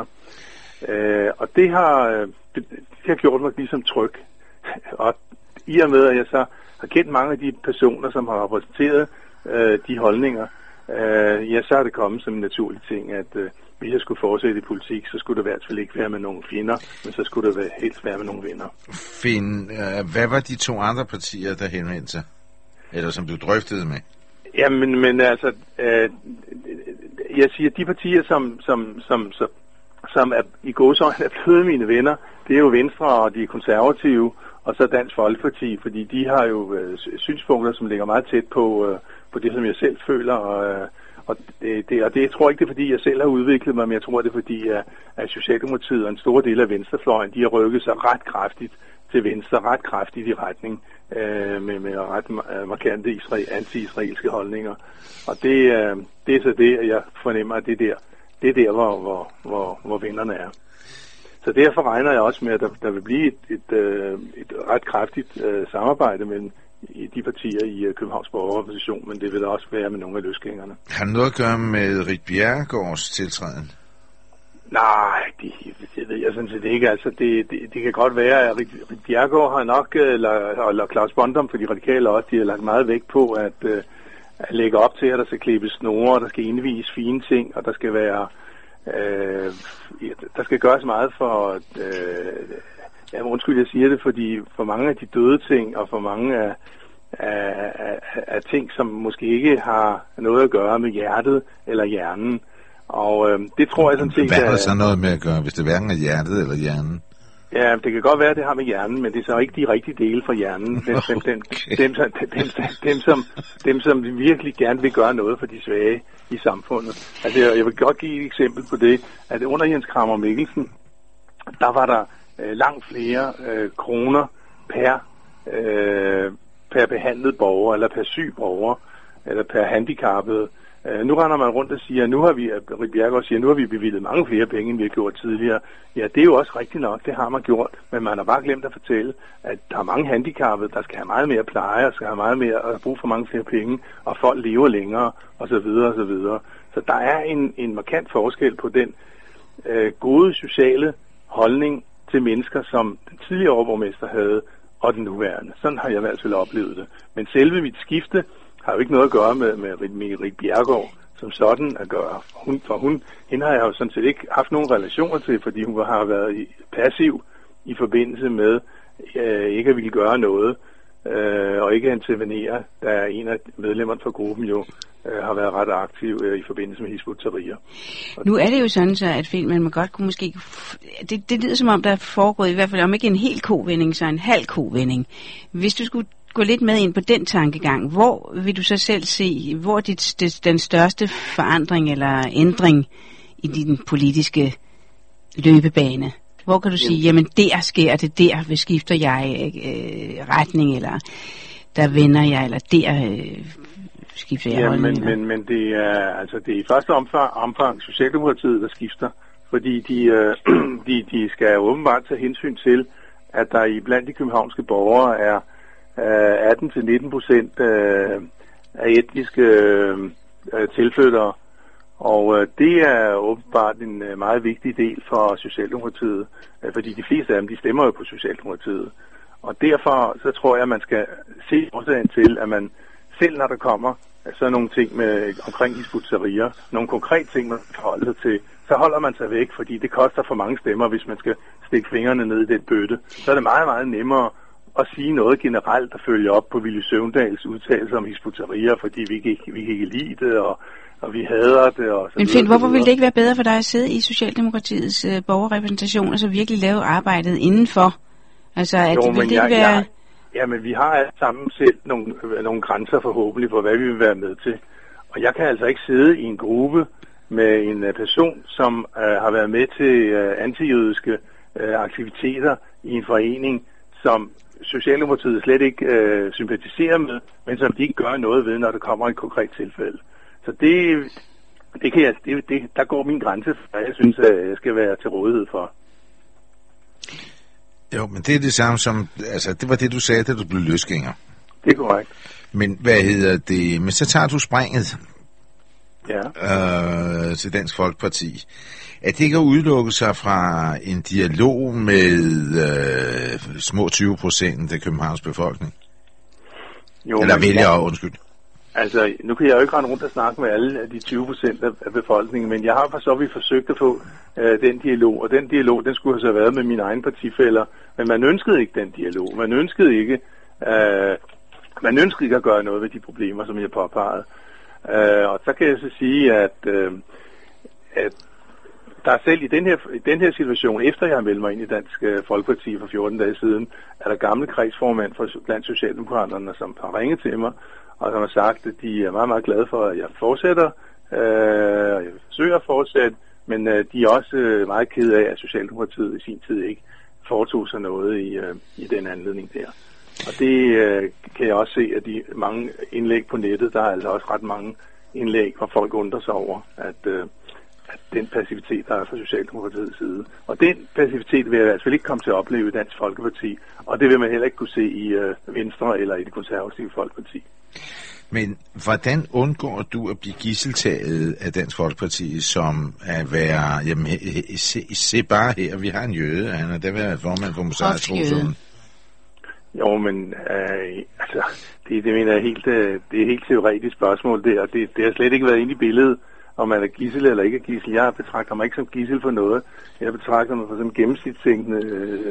Øh, og det har, det, det har gjort mig ligesom tryg. Og i og med, at jeg så har kendt mange af de personer, som har repræsenteret øh, de holdninger, øh, ja, så er det kommet som en naturlig ting, at øh, hvis jeg skulle fortsætte i politik, så skulle det i hvert fald ikke være med nogle fjender, men så skulle det helst være med nogle venner. Finn, øh, hvad var de to andre partier, der henvendte sig? Eller som du drøftede med? Jamen, men altså, øh, jeg siger, de partier, som, som, som, som, som er i gåseøjne er blevet mine venner, det er jo Venstre og de konservative, og så Dansk Folkeparti, fordi de har jo øh, synspunkter, som ligger meget tæt på, øh, på det, som jeg selv føler, og øh, Og det, det, og det jeg tror ikke, det er fordi, jeg selv har udviklet mig, men jeg tror, det er fordi, at, at Socialdemokratiet og en stor del af venstrefløjen, de har rykket sig ret kraftigt til venstre, ret kraftigt i retning øh, med, med ret markante israel, anti-israelske holdninger. Og det, øh, det er så det, at jeg fornemmer, at det er der, det er der hvor, hvor, hvor, hvor vennerne er. Så derfor regner jeg også med, at der, der vil blive et, et, et, et ret kraftigt øh, samarbejde mellem i de partier i Københavns Borgerrepræsentation, men det vil der også være med nogle af løsgængerne. Har det noget at gøre med Ritt Bjerregaards tiltræden? Nej, det, det ved jeg sådan set ikke. Altså, det, det, det kan godt være, at Ritt Bjerregaard har nok, eller, eller Claus Bondum for de radikale også, de har lagt meget vægt på at, at lægge op til, at der skal klippes snore, og der skal indvies fine ting, og der skal være, øh, der skal gøres meget for, øh, ja, undskyld, jeg siger det, fordi for mange af de døde ting, og for mange af, af, af, af ting, som måske ikke har noget at gøre med hjertet eller hjernen. Og øh, det tror jeg sådan set... Hvad har der så noget med at gøre, hvis det hverken er hjertet eller hjernen? Ja, det kan godt være, at det har med hjernen, men det er så ikke de rigtige dele fra hjernen. Dem, dem, dem, okay. dem, dem, dem, dem, som, dem, som virkelig gerne vil gøre noget for de svage i samfundet. Altså, jeg, jeg vil godt give et eksempel på det, at under Jens Krammer Mikkelsen, der var der øh, langt flere øh, kroner per, øh, per behandlet borger, eller per syg borger, eller per handicappet. Uh, nu render man rundt og siger, nu har vi, Ritt Bjerregaard siger, nu har vi bevilget mange flere penge, end vi har gjort tidligere. Ja, det er jo også rigtigt nok, det har man gjort, men man har bare glemt at fortælle, at der er mange handicappede, der skal have meget mere pleje, og skal have meget mere, og bruge for mange flere penge, og folk lever længere, og så videre, og så videre. Så der er en, en markant forskel på den uh, gode sociale holdning til mennesker, som den tidligere overborgmester havde, og den nuværende. Sådan har jeg i hvert fald oplevet det. Men selve mit skifte har jo ikke noget at gøre med, med, med Ritt Bjerregaard som sådan at gøre. Hun, for hun, hende har jeg jo sådan set ikke haft nogen relationer til, fordi hun har været i, passiv i forbindelse med øh, ikke at ville gøre noget, øh, og ikke intervenere, da en af medlemmerne fra gruppen jo øh, har været ret aktiv øh, i forbindelse med Hizb ut-Tahrir. Nu er det jo sådan så, at filmen man godt kunne måske... Det, det lyder som om, der er foregået i hvert fald om ikke en hel kovending, så en halv kovending. Hvis du skulle gå lidt med ind på den tankegang, hvor vil du så selv se, hvor er dit, det, den største forandring eller ændring i din politiske løbebane? Hvor kan du sige, jamen der sker det, der skifter jeg øh, retning, eller der vender jeg, eller der øh, skifter jeg Ja, holdning. men, men, men det er altså det er i første omfang, omfang Socialdemokratiet, der skifter, fordi de, øh, de, de skal åbenbart tage hensyn til, at der i blandt de københavnske borgere er øh, atten til nitten procent øh, af etniske øh, tilflyttere, og øh, det er åbenbart en øh, meget vigtig del for Socialdemokratiet, øh, fordi de fleste af dem, de stemmer jo på Socialdemokratiet. Og derfor så tror jeg, at man skal se årsagen til, at man selv når der kommer sådan nogle ting med omkring Hizb ut-Tahrir, nogle konkrete ting, man forholder sig til, så holder man sig væk, fordi det koster for mange stemmer, hvis man skal stikke fingrene ned i den bøtte. Så er det meget, meget nemmere at sige noget generelt, der følger op på Villy Søvndals udtalelser om Hizb ut-Tahrir, fordi vi ikke, vi ikke lide det, og, og vi hader det. Og så Men Finn, hvorfor ville det ikke være bedre for dig at sidde i Socialdemokratiets øh, borgerrepræsentation, og så virkelig lave arbejdet indenfor? Altså, at jo, det ville jeg, ikke være... Jeg, ja, men vi har alle sammen selv nogle, nogle grænser forhåbentlig for, hvad vi vil være med til. Og jeg kan altså ikke sidde i en gruppe med en uh, person, som uh, har været med til uh, antijødiske uh, aktiviteter i en forening, som Socialdemokratiet slet ikke uh, sympatiserer med, men som de ikke gør noget ved, når det kommer i et konkret tilfælde. Så det, det kan jeg, det, det, der går min grænse, for jeg synes, at jeg skal være til rådighed for. Jo, men det er det samme som, altså det var det du sagde, da du blev løsgænger. Det er korrekt. Men hvad hedder det, men så tager du springet ja. øh, til Dansk Folkeparti. Er det ikke at udelukke sig fra en dialog med øh, små tyve procent af Københavns befolkning? Jo, Eller vælgere, undskyld. Altså, nu kan jeg jo ikke rende rundt og snakke med alle af de tyve procent af befolkningen, men jeg har for så vidt forsøgt at få øh, den dialog, og den dialog, den skulle have så været med mine egne partifæller, men man ønskede ikke den dialog. Man ønskede ikke, øh, man ønskede ikke at gøre noget ved de problemer, som jeg påpegede. Øh, og så kan jeg så sige, at, øh, at der er selv i den her, i den her situation, efter jeg har meldt mig ind i Dansk Folkeparti for fjorten dage siden, er der gamle kredsformand for blandt Socialdemokraterne, som har ringet til mig, og som har sagt, at de er meget, meget glade for, at jeg fortsætter, øh, og jeg forsøger at fortsætte, men øh, de er også øh, meget kede af, at Socialdemokratiet i sin tid ikke foretog sig noget i, øh, i den anledning der. Og det øh, kan jeg også se, at de mange indlæg på nettet, der er altså også ret mange indlæg, hvor folk undrer sig over, at, øh, at den passivitet, der er fra Socialdemokratiets side. Og den passivitet vil jeg altså ikke komme til at opleve i Dansk Folkeparti, og det vil man heller ikke kunne se i øh, Venstre eller i Det Konservative Folkeparti. Men hvordan undgår du at blive gidseltaget af Dansk Folkeparti, som at være, jamen, se, se bare her, vi har en jøde, han er der været formand for Mosaic-trosrådet. Jo, men øh, altså, det, det mener jeg helt, øh, det er et helt teoretisk spørgsmål der, og det, det har slet ikke været inde i billedet, om man er gidsel eller ikke er gidsel. Jeg betragter mig ikke som gidsel for noget. Jeg betragter mig som gennemsnitstænkende øh,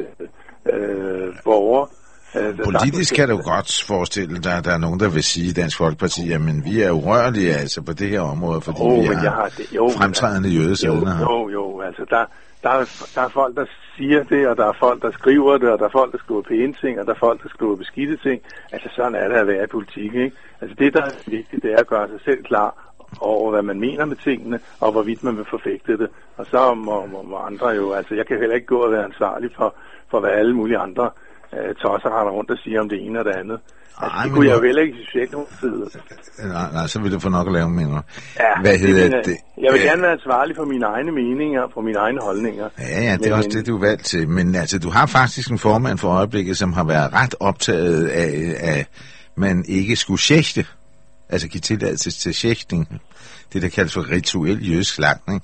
øh, borger. Politisk kan du godt forestille dig, at der er nogen, der vil sige i Dansk Folkeparti, jamen vi er urørlige altså på det her område, fordi oh, vi har, har det, jo, fremtrædende jødesedler her. Jo, jo, altså der, der, er, der er folk, der siger det, og der er folk, der skriver det, og der er folk, der skriver pæne ting, og der er folk, der skriver beskidte ting. Altså sådan er det at være i politik, ikke? Altså det, der er vigtigt, det er at gøre sig selv klar over, hvad man mener med tingene, og hvorvidt man vil forfægte det. Og så må, må, må andre jo, altså jeg kan heller ikke gå og være ansvarlig for, for hvad alle mulige andre tosser render rundt og siger om det ene og det andet. Altså, det kunne jeg jo heller ikke i Socialdemokratiet. Nej, nej, så vil du få nok at lave mindre. Ja, Hvad hedder det? Jeg vil gerne være ansvarlig for mine egne meninger, for mine egne holdninger. Ja, ja, det er men, også det, du er valgt til. Men altså, du har faktisk en formand for øjeblikket, som har været ret optaget af, at man ikke skulle schæchte. Altså give tilladelse til schæchtning. Det, der kaldes for rituel jødisk slagtning.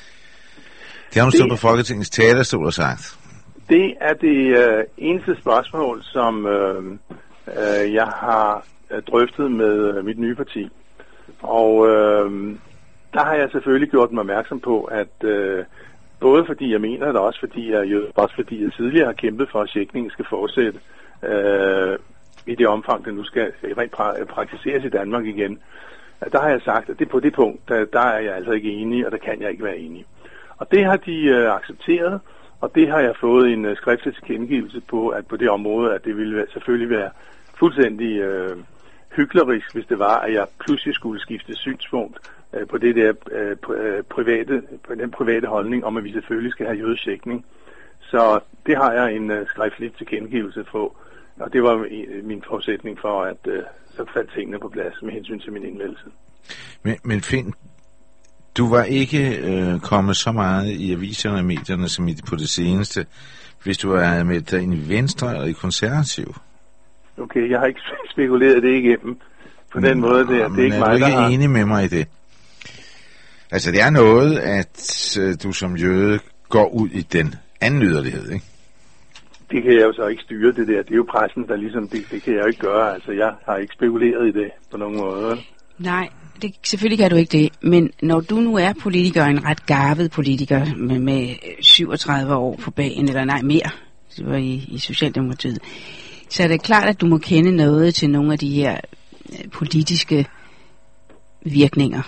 Det har hun stået på Folketingets talerstol og sagt. Det er det øh, eneste spørgsmål, som øh, øh, jeg har øh, drøftet med øh, mit nye parti. Og øh, der har jeg selvfølgelig gjort mig opmærksom på, at øh, både fordi jeg mener det, også fordi jeg, også fordi jeg tidligere har kæmpet for, at schæchtningen skal fortsætte øh, i det omfang, det nu skal rent pra- praktiseres i Danmark igen. Der har jeg sagt, at det på det punkt, der, der er jeg altså ikke enig, og der kan jeg ikke være enig. Og det har de øh, accepteret. Og det har jeg fået en uh, skriftlig tilkendegivelse på, at på det område, at det ville være, selvfølgelig være fuldstændig øh, hyklerisk, hvis det var, at jeg pludselig skulle skifte synspunkt øh, på det der øh, private, på den private holdning om, at vi selvfølgelig skal have jødisk schæchtning. Så det har jeg en uh, skriftlig tilkendegivelse på, og det var min forudsætning for, at øh, så faldt tingene på plads med hensyn til min indmeldelse. Men, men Finn, du var ikke øh, kommet så meget i aviserne og medierne som i, på det seneste, hvis du havde meldt dig ind i Venstre eller i Konservativ. Okay, jeg har ikke spekuleret det igennem på den Nå, måde. Det, det er ikke mig, er du ikke der enig med mig i det? Altså, det er noget, at øh, du som jøde går ud i den anden yderlighed, ikke? Det kan jeg jo så ikke styre, det der. Det er jo pressen, der ligesom, det, det kan jeg jo ikke gøre. Altså, jeg har ikke spekuleret i det på nogen måde. Nej, det, selvfølgelig kan du ikke det. Men når du nu er politiker, en ret garvet politiker med, med syvogtredive år på bagen, eller nej, mere, det var i, i Socialdemokratiet, så er det klart, at du må kende noget til nogle af de her politiske virkninger.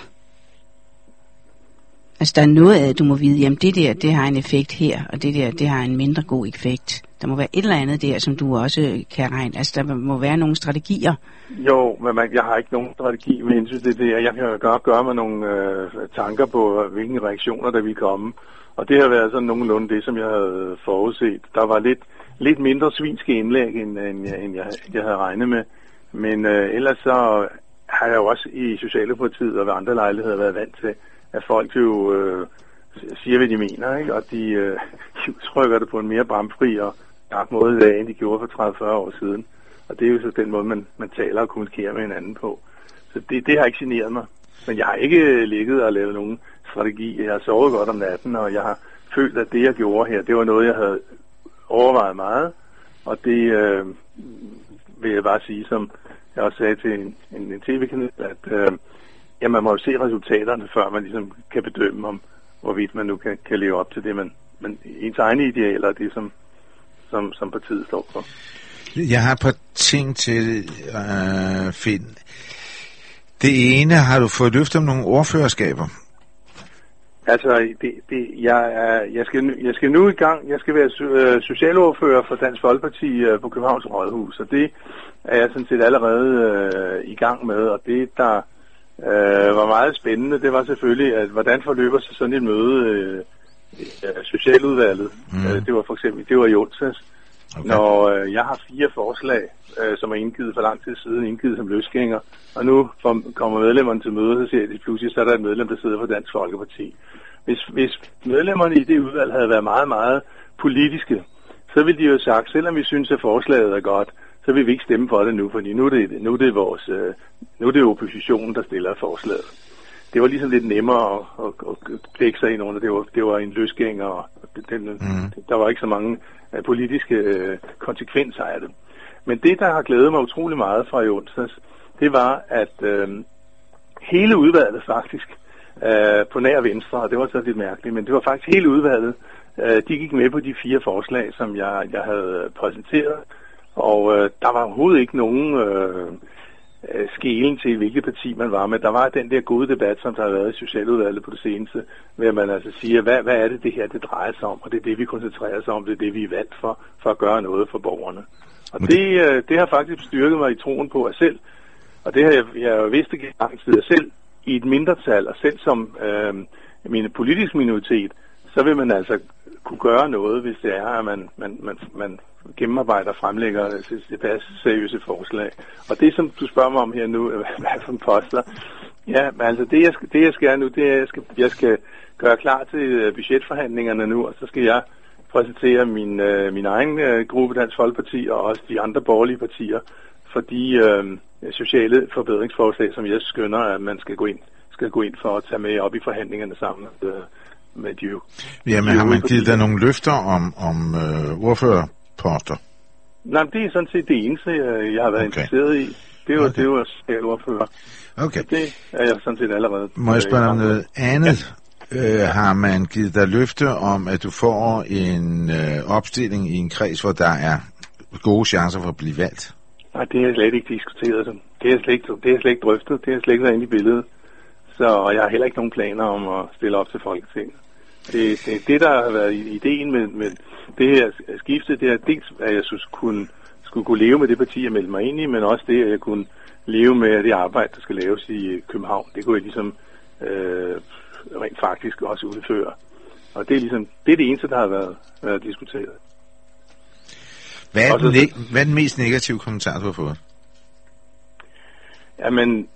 Altså, der er noget af, du må vide, jamen det der, det har en effekt her, og det der, det har en mindre god effekt. Der må være et eller andet der, som du også kan regne. Altså, der må være nogle strategier. Jo, men man, jeg har ikke nogen strategi med hensyn til det. Jeg kan godt gøre mig nogle øh, tanker på, hvilke reaktioner der vil komme. Og det har været sådan nogenlunde det, som jeg havde forudset. Der var lidt, lidt mindre svinske indlæg, end, end, end jeg, jeg havde regnet med. Men øh, ellers så har jeg jo også i Socialdemokratiet og ved andre lejligheder været vant til, at folk jo øh, siger, hvad de mener, ikke? Og de, øh, de udtrykker det på en mere bramfri og skarp måde i dag, end de gjorde for tredive til fyrre år siden. Og det er jo så den måde, man, man taler og kommunikerer med hinanden på. Så det, det har ikke generet mig. Men jeg har ikke ligget og lavet nogen strategi. Jeg har sovet godt om natten, og jeg har følt, at det, jeg gjorde her, det var noget, jeg havde overvejet meget. Og det øh, vil jeg bare sige, som jeg også sagde til en, en, en tv-kanal, at øh, ja, man må jo se resultaterne, før man ligesom kan bedømme, om hvorvidt man nu kan, kan leve op til det, men, men ens egne idealer er det, som, som, som partiet står for. Jeg har et par ting til øh, Finn. Det ene, har du fået løftet om nogle ordførerskaber? Altså, det, det, jeg, er, jeg, skal, jeg skal nu i gang. Jeg skal være øh, socialordfører for Dansk Folkeparti øh, på Københavns Rådhus, og det er jeg sådan set allerede øh, i gang med, og det, der øh, var meget spændende, det var selvfølgelig, at hvordan forløber sig sådan et møde øh, øh, socialudvalget. Mm. Øh, det var for eksempel, det var i onsdags, okay. Når øh, jeg har fire forslag, øh, som er indgivet for lang tid siden, indgivet som løsgænger, og nu kommer medlemmerne til møde, så ser de pludselig, så er der et medlem, der sidder for Dansk Folkeparti. Hvis, hvis medlemmerne i det udvalg havde været meget, meget politiske, så ville de jo sagt, selvom vi synes, at forslaget er godt, så vil vi ikke stemme for det nu, fordi nu er det, nu er det, vores, nu er det oppositionen, der stiller forslaget. Det var ligesom lidt nemmere at, at, at dække sig ind under. Det var, det var en løsgænger, og den, mm. der var ikke så mange politiske konsekvenser af det. Men det, der har glædet mig utrolig meget fra i onsdags, det var, at øh, hele udvalget faktisk, øh, på nær Venstre, og det var så lidt mærkeligt, men det var faktisk hele udvalget, øh, de gik med på de fire forslag, som jeg, jeg havde præsenteret, og øh, der var overhovedet ikke nogen øh, skelen til, hvilket parti man var med. Der var den der gode debat, som der har været i Socialudvalget på det seneste, hvor man altså siger, hvad, hvad er det, det her det drejer sig om, og det er det, vi koncentrerer sig om, det er det, vi er valgt for, for at gøre noget for borgerne. Og det, øh, det har faktisk styrket mig i troen på, at selv, og det har jeg, jeg jo vidst ikke altid, at selv i et mindretal, og selv som øh, min politisk minoritet, så vil man altså kunne gøre noget, hvis det er, at man, man, man, man gennemarbejder og fremlægger tilpas seriøse forslag. Og det, som du spørger mig om her nu, hvad for en poster, ja, men altså det, jeg skal, det, jeg skal nu, det er, at jeg skal, jeg skal gøre klar til budgetforhandlingerne nu, og så skal jeg præsentere min, øh, min egen øh, gruppe Dansk Folkeparti og også de andre borgerlige partier for de øh, sociale forbedringsforslag, som jeg skønner, at man skal gå ind, skal gå ind for at tage med op i forhandlingerne sammen øh, med de. Jamen, de har man givet dig nogle løfter om, om øh, ordførerposter? Nej, det er sådan set det eneste, jeg, jeg har været okay. interesseret i. Det var, okay. det var socialordfører. Okay. Så det er jeg sådan set allerede. Må jeg spørge om noget andet? Ja. Øh, har man givet dig løfte om, at du får en øh, opstilling i en kreds, hvor der er gode chancer for at blive valgt? Nej, det har jeg slet ikke diskuteret. Det har jeg slet ikke, det har jeg slet ikke drøftet. Det har jeg slet ikke været inde i billedet. Så jeg har heller ikke nogen planer om at stille op til Folketinget. Det, det, det der har været ideen med, med det her skifte, det er dels, at jeg synes, kunne, skulle kunne leve med det parti, jeg meldte mig ind i, men også det, at jeg kunne leve med det arbejde, der skal laves i København. Det kunne jeg ligesom øh, rent faktisk også udføre. Og det er ligesom, det er det eneste, der har været, været diskuteret. Hvad er, den, så, ne- hvad er den mest negative kommentar, du har fået? Jamen,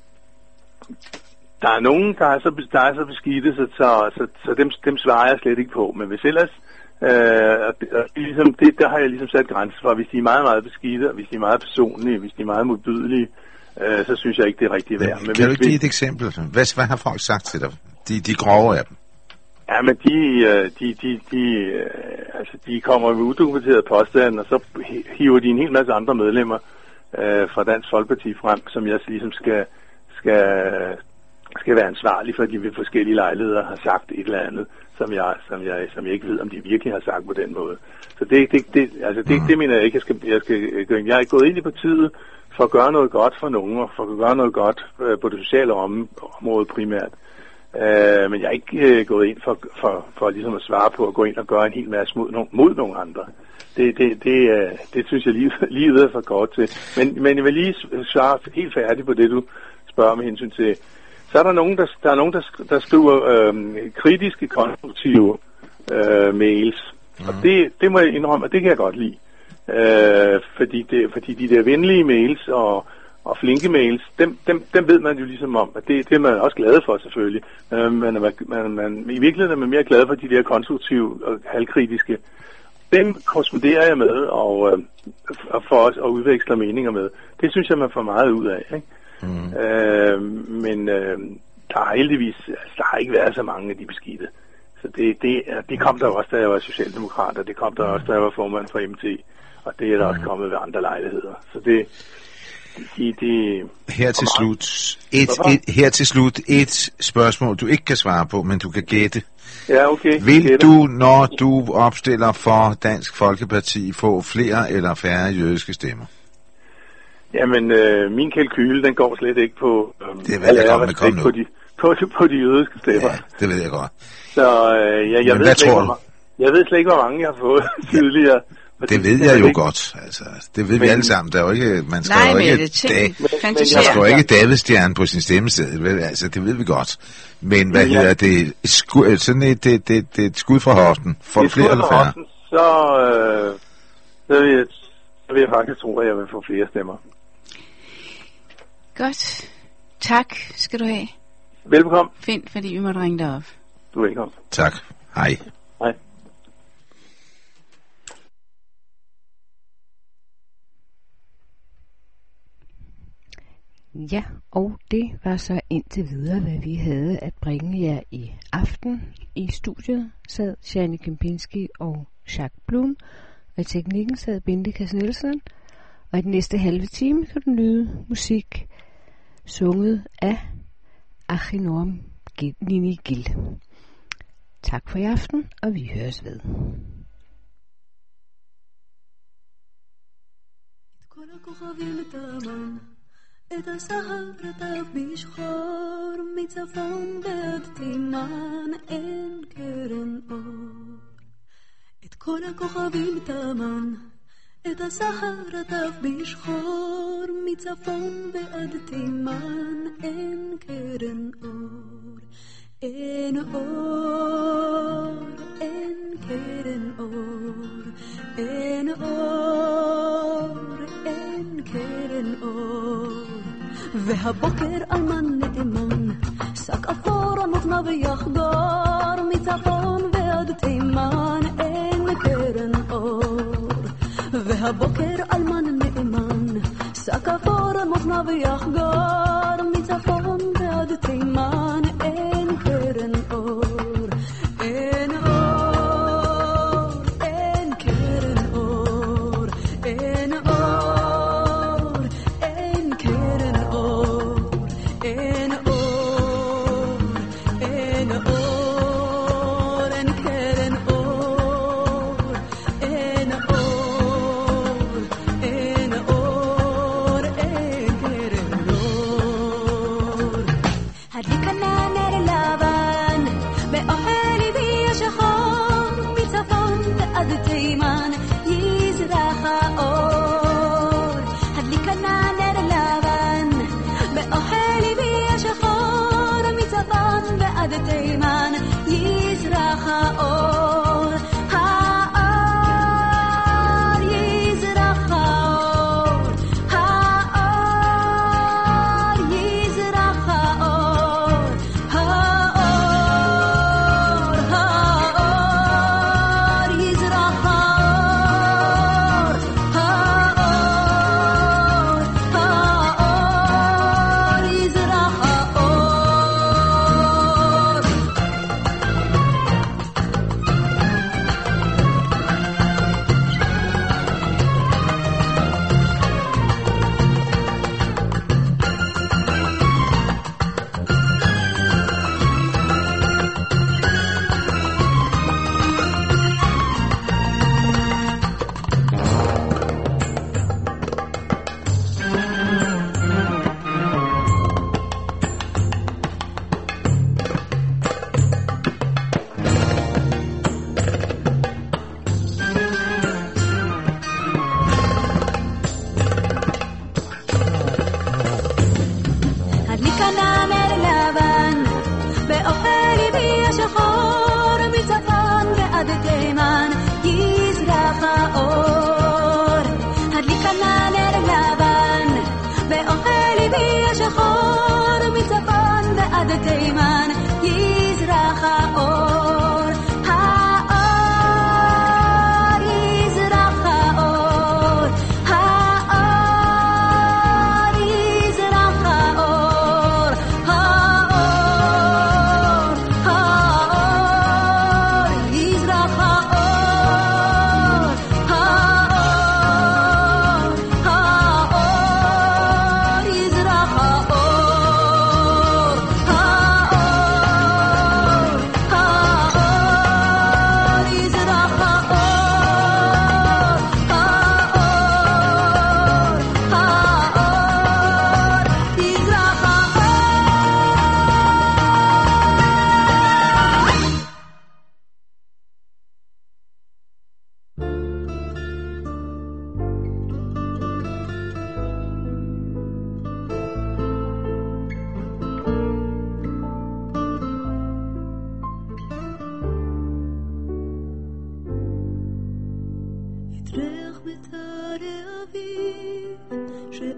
der er nogen, der er så, der er så beskidte, så, så, så, så dem, dem svarer jeg slet ikke på. Men hvis ellers, øh, og det, og ligesom det, der har jeg ligesom sat grænser for. Hvis de er meget, meget beskidte, og hvis de er meget personlige, hvis de er meget modbydelige, øh, så synes jeg ikke, det er rigtig værd. Men kan hvis, du ikke give et eksempel? Hvad, hvad har folk sagt til dig? De, de grove af dem. Ja, men de, de, de, de, altså, de kommer med udokumenterede påstande, og så hiver de en hel masse andre medlemmer øh, fra Dansk Folkeparti frem, som jeg ligesom skal, skal, skal være ansvarlig for, at de ved forskellige lejligheder har sagt et eller andet, som jeg, som jeg, som jeg ikke ved, om de virkelig har sagt på den måde. Så det, det, det, altså det, det mener jeg ikke, jeg skal, jeg skal gøre. Jeg er gået ind i partiet for at gøre noget godt for nogen, og for at gøre noget godt øh, på det sociale område primært. Uh, men jeg er ikke uh, gået ind for, for, for ligesom at svare på at gå ind og gøre en hel masse mod, no, mod nogle andre. Det, det, det, uh, det synes jeg lige, livet er for kort til. Men, men jeg vil lige svare helt færdigt på det, du spørger med hensyn til. Så er der nogen, der, der, er nogen, der, der skriver uh, kritiske, konstruktive uh, mails. Mm. Og det, det må jeg indrømme, og det kan jeg godt lide. Uh, fordi, det, fordi de der venlige mails og og flinke mails, dem, dem, dem ved man jo ligesom om, at det, det er man også glad for selvfølgelig. Men man, man, man, i virkeligheden er man mere glad for de der konstruktive og halvkritiske. Dem korresponderer jeg med, og, øh, og for os og udveksler meninger med. Det synes jeg, man får meget ud af. Ikke? Mm. Øh, men øh, der har heldigvis, altså, der har ikke været så mange af de beskidte. Så det, det, det kom der også, da jeg var socialdemokrat, og det kom der også, da jeg var formand for M T. Og det er der også kommet ved andre lejligheder. Så det... De, de her til slut et, et, her til slut et spørgsmål, du ikke kan svare på, men du kan gætte. Ja, okay. Vil gætte. du, når du opstiller for Dansk Folkeparti, få flere eller færre jødiske stemmer? Jamen, øh, min kalkyle, den går slet ikke på, øh, det ved jeg godt, men kom nu. På de, på, på de jødiske stemmer. Ja, det ved jeg godt. Så øh, jeg, jeg, ved slet ikke, hvor, jeg ved slet ikke, hvor mange jeg har fået tidligere. Det ved jeg jo godt, altså. Det ved men, vi alle sammen. Der er jo ikke, man skal nej, jo ikke, det, da, man skal jo ikke Davidstjerne på sin stemmeseddel, vel? Altså, det ved vi godt. Men hvad ja. hedder det? Sku, sådan et, det, det, det, et skud fra hoften. For det flere eller færre? Hoften, så, øh, så, vil jeg, så vil jeg faktisk tro, at jeg vil få flere stemmer. Godt. Tak skal du have. Velbekomme. Fint, fordi vi måtte ringe dig op. Du er velkommen. Tak. Hej. Hej. Ja, og det var så indtil videre, hvad vi havde at bringe jer i aften. I studiet sad Janne Kempinski og Jacques Blum, og i teknikken sad Bente Kass Nielsen. Og i den næste halve time kan du nyde musik sunget af Achinoam Nini Gil. Tak for i aften, og vi høres ved. את הסהר רטב משחור מצפון ועד תימן אין קרן אור את כל הכוכבים תמן את הסהר רטב משחור מצפון ועד תימן אין קרן אור אין אור אין קרן אור אין אור אין קרן אור והבוקר אלמן נאמן שק אפור על מותניו יחגור מצפון ועד תימן אין קרן אור והבוקר אלמן נאמן שק אפור על מותניו יחגור מצפון ועד תימן אין קרן אור אין אור אין קרן אור אין אור אין קרן אור אין אור אין אור אין קרן אור אין אור אין אור אין קרן אור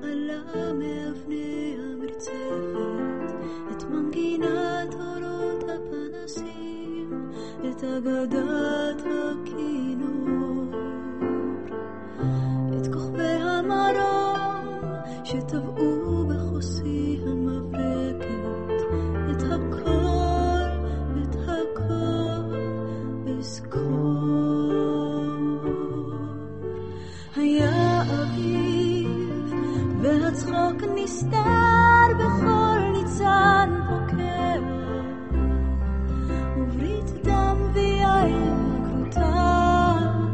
מעלה מאבני המרצפת את מנגינת אורות הפנסים, את אגדת הכינור, את כוכבי המרום שטבעו בחוסי המברקת, את הכל, את הכל אזכור. היה אביב והצחוק נסתר בכל ניצן פוקע, וברית דם ויין כרותה,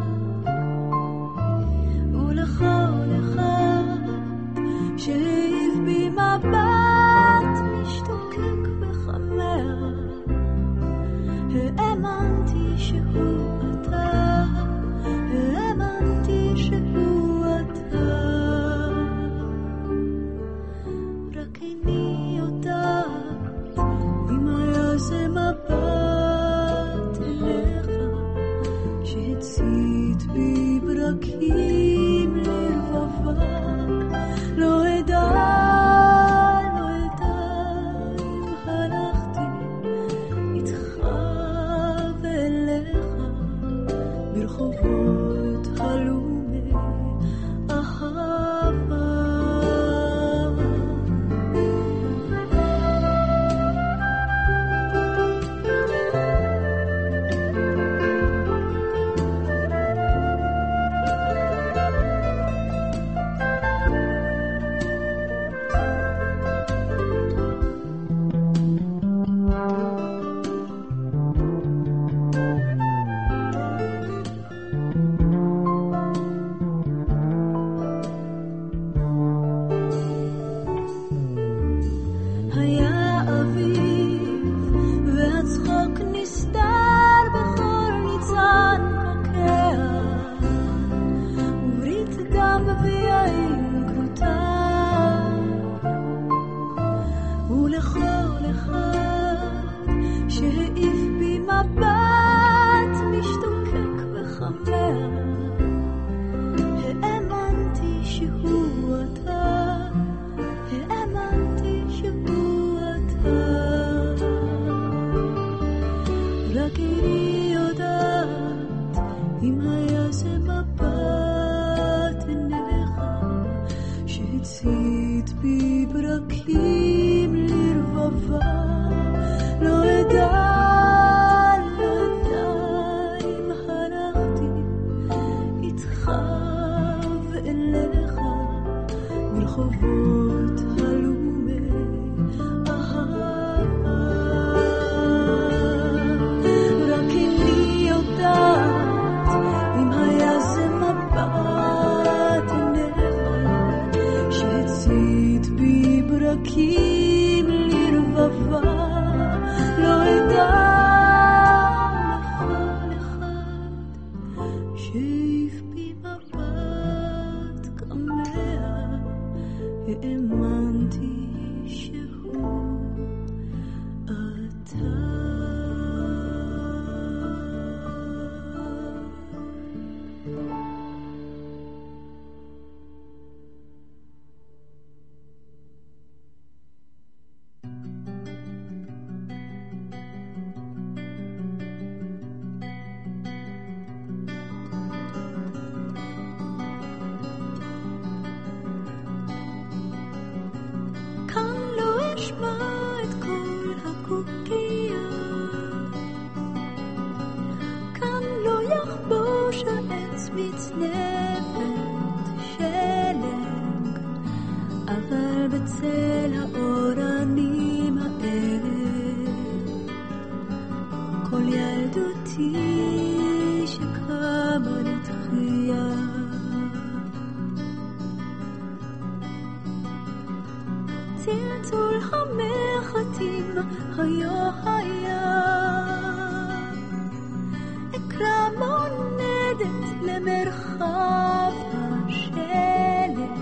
ולכל אחד שהעיף בי מבט משתוקק וחמר, האמנתי שהוא אתה, האמנתי שהוא אתה, רק איני יודעת אם היה זה מבט אליך שהצית בי ברקים לרבבה. לא אדע, לא אדע אם הלכתי איתך ואליך ברחובות הלומי אהבה. היה אביב והצחוק נסתר בכל ניצן פוקע, וברית דם ויין כרותה, ולכל אחד שהעיף בי מבט משתוקק וחמר, האמנתי שהוא אתה, האמנתי שהוא אתה, רק איני יודעת אם היה זה מבט עיניך שהצית בי ברקים לרבבה. לא אדע, לא אדע אם הלכתי איתך ואליך ברחובות הלומי אהבה. רק איני יודעת אם היה זה מבט עיניך שהצית בי ברקים לרבבה. לא אדע לכל אחד שהעיף בי מבט כמה, האמנתי שהוא אתה. כאן לא אשמע את כל הקוקייה, כאן לא יחבוש העץ מצנפת שלג, אבל בצל האורנים האלה כל ילדותי שקמה לתחייה. צלצול המחטים היה היה, אקרא מונדת למרחב השלג,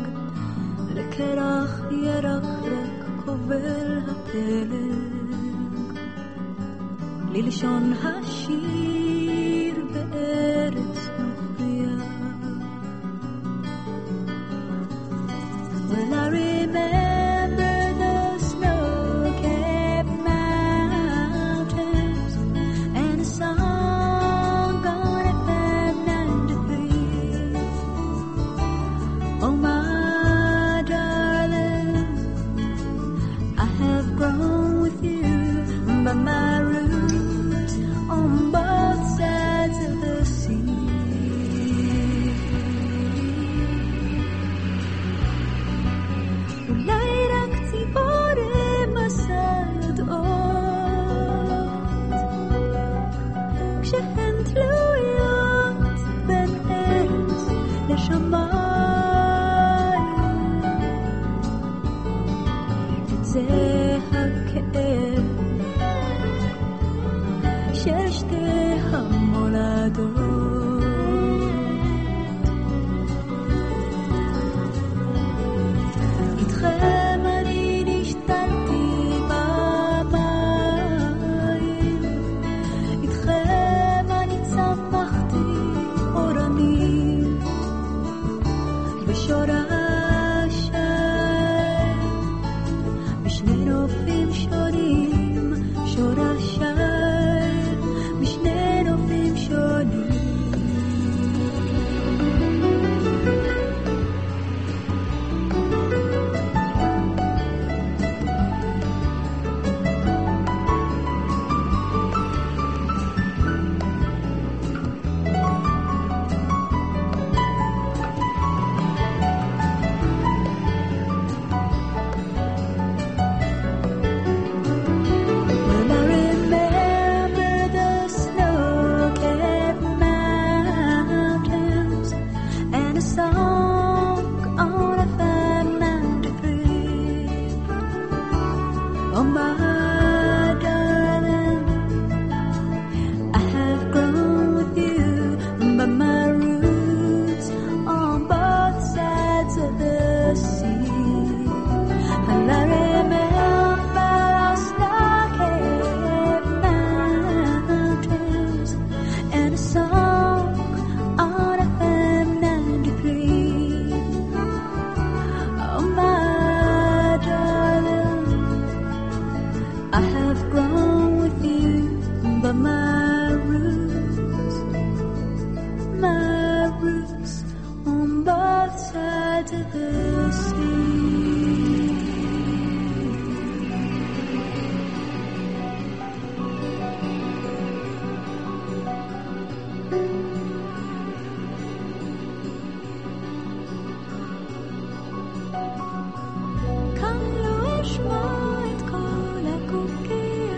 לקרח ירקרק קובל הפלג, ללשון השיר בארץ נוכריה. Will I remember the snow-capped mountains and a song on F M ninety-three? Oh my darling, I have grown with you, but my roots on both sides of the sea. אולי רק ציפורים מסע יודעות כשהן תלויות בין עץ לשמיים, את זה הכאב של שתי המולדות. איתכם אני נשתלתי במים, איתכם אני צמחתי אורנים בשורשיי, בשני נופים שונים, שורשיי בשני נופים שונים. Will I remember the snow-capped mountains and a song on F M ninety-three? Oh my darling, I have grown with you, but my roots on both sides of the sea. And I remember our snow-capped mountains and a song on F M ninety-three. Oh my darling, I have grown with you, but my roots, my roots on both sides of the sea. כאן לא אשמע את כל הקוקייה,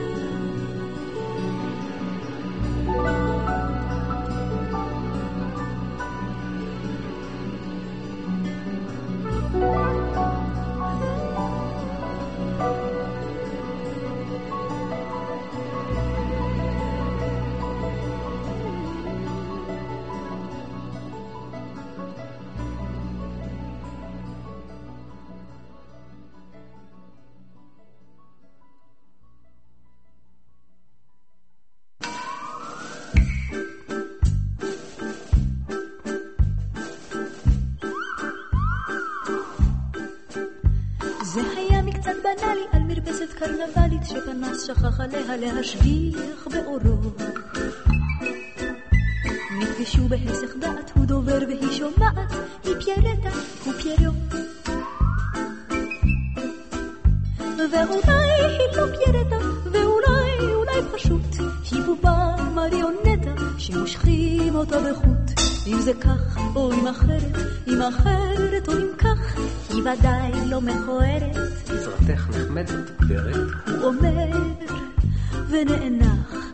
זה היה מקצת בנאלי על מרפסת קרנבלית שפנס שכח עליה להשגיח באורו. נפגשו בהיסח דעת, הוא דובר והיא שומעת, היא פיירטה, הוא פיירו. ואולי היא לא פיירטה, ואולי, אולי פשוט היא בובה מריונטה שמושכים אותה בחוט. אם זה כך או אם אחרת, אם אחרת או אם כך, היא ודאי לא מכוערת. עזרתך נחמדת, גברת. הוא אומר ונאנח,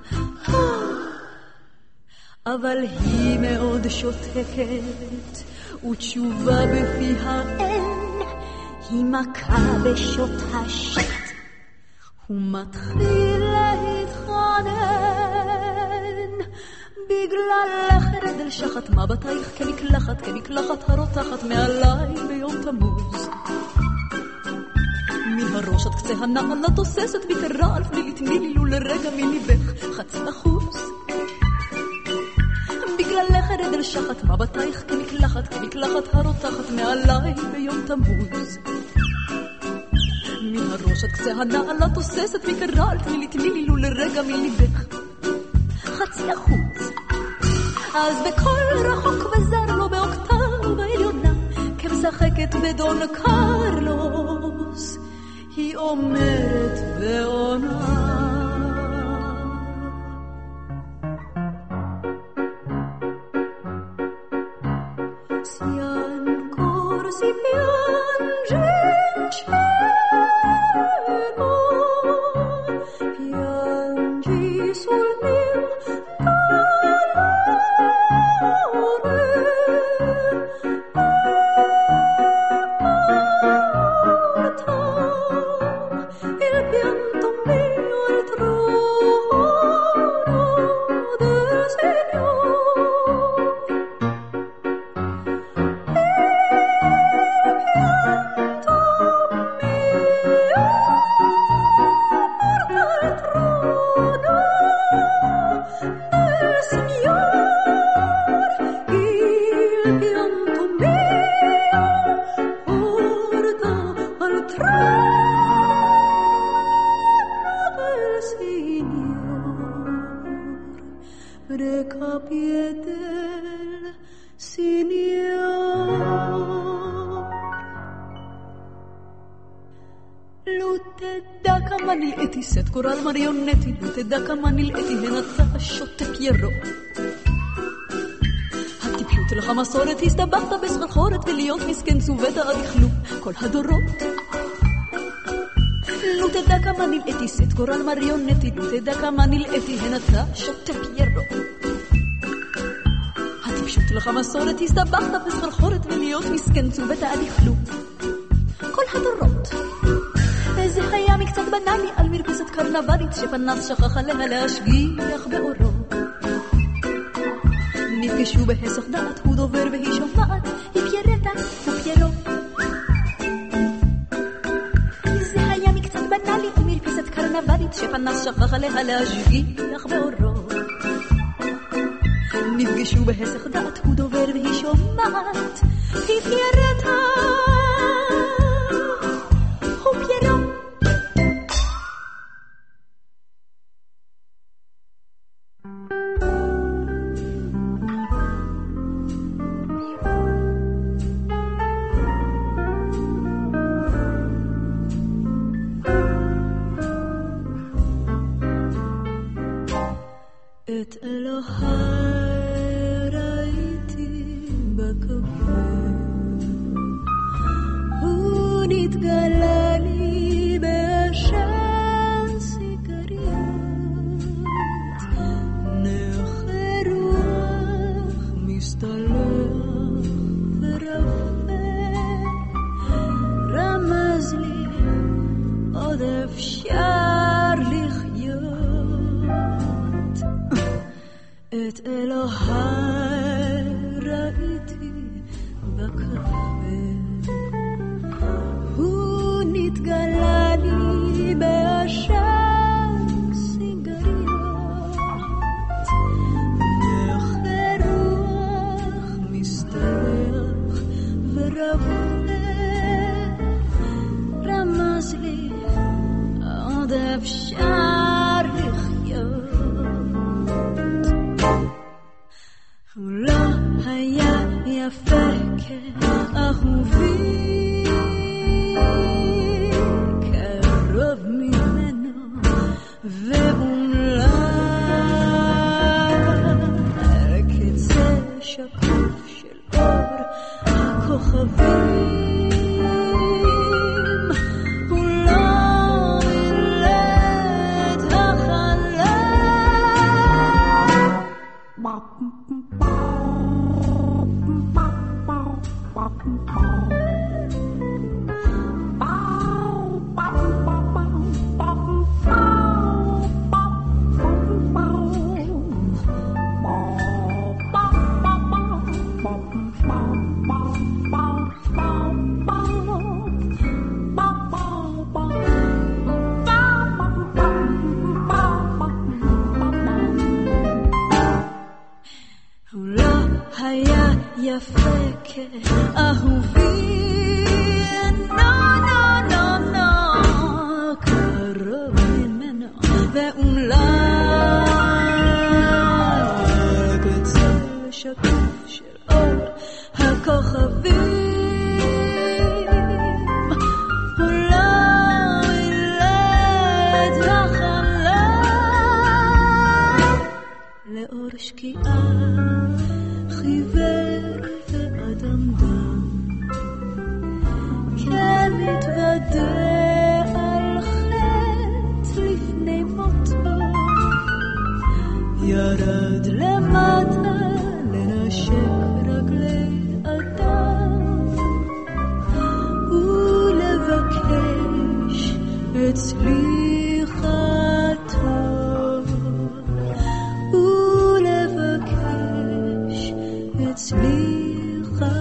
אבל היא מאוד שותקת, ותשובה בפיה אין, היא מכה בשוט השט. הוא מתחיל להתחנן, בגללך ארד אל שחת מבטייך כמקלחת, כמקלחת הרותחת מעליי ביום תמוז. מהראש עד קצה הנעל התוססת בקרעל, תני לי תני לי לו לרגע מליבך חצי אחוז. מגללך רד אל שחת, מבטייך כמקלחת, כמקלחת הרותחת מעליי ביום תמוז. מן הראש עד קצה הנעלה תוססת מקרל, תני לי תני לי לו לרגע מליבך חצי אחוז. אז בקול רחוק וזר לו באוקטב העליונה, כמשחקת בדון קרלוס, היא אומרת ועונה. קורל מריונטי, לא תדע כמה נלאתי, הן הצעשות פיירו. הטיפשות לך מסורת, הסתבכת בסחרחורת, ולהיות מסכן צובט עד יכלו כל הדורות. לא תדע כמה נלאתי, סט קורל מריונטי, לא תדע כמה נלאתי, הן הצעשות פיירו. הטיפשות לך מסורת, הסתבכת בסחרחורת, ולהיות מסכן צובט עד יכלו כל הדורות. זה היה מקצת בנאלי על מרפסת קרנבלית שפנס שכח עליה להשגיח באורו. נפגשו בהסח דעת, הוא דובר והיא שומעת, היא פיירטה ופיירו. זה היה מקצת בנאלי על מרפסת קרנבלית שפנס שכח עליה להשגיח באורו. נפגשו בהסח דעת, הוא דובר והיא שומעת, היא פיירטה ופיירו. את אלוהי ראיתי בקפה, הוא נתגלה לי בעשן סיגריות, נכה רוח מסתלח ורפה, רמז לי עוד אפשר לחיות. את אלוהי ראיתי בקפה, הוא נתגלה לי בעשן סיגריות, נכה רוח מסתלח ורפה, רמז לי עוד אפשר לחיות. ידע על חץ לפני מותו, ירד למטה לנשק רגלי אדם ולבקש את סליחתו, ולבקש את סליחתו.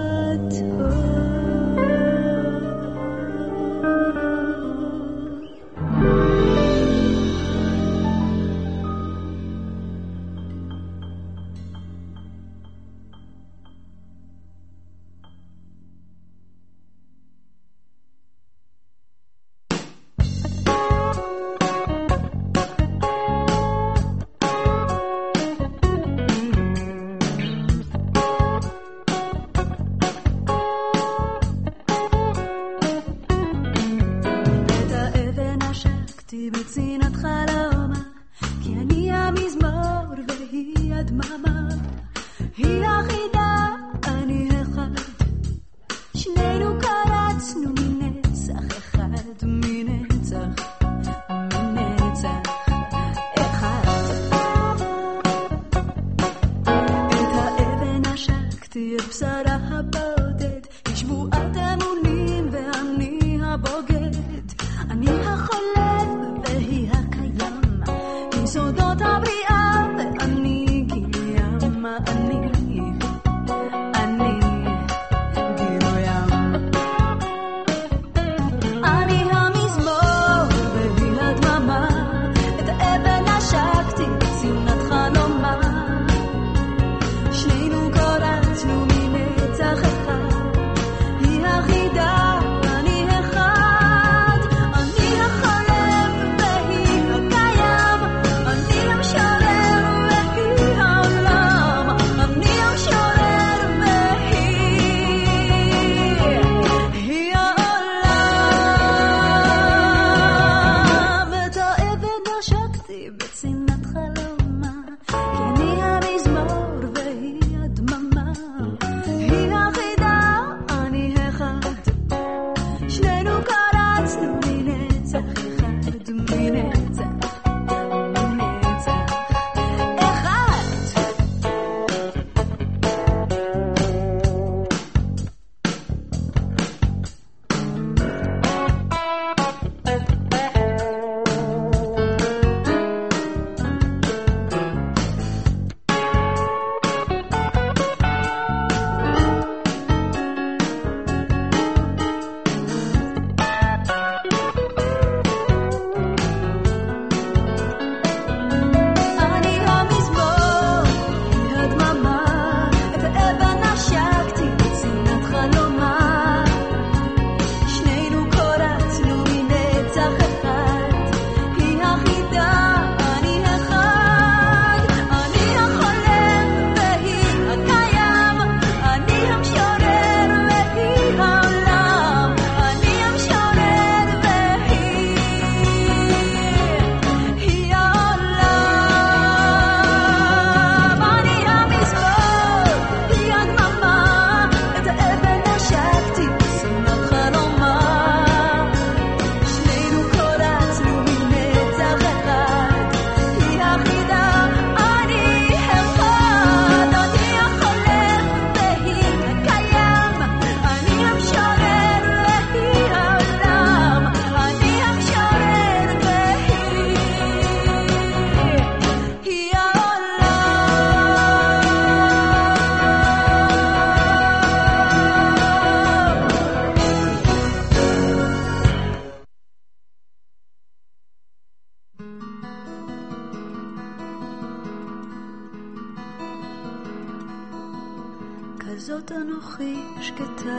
כזאת אנוכי שקטה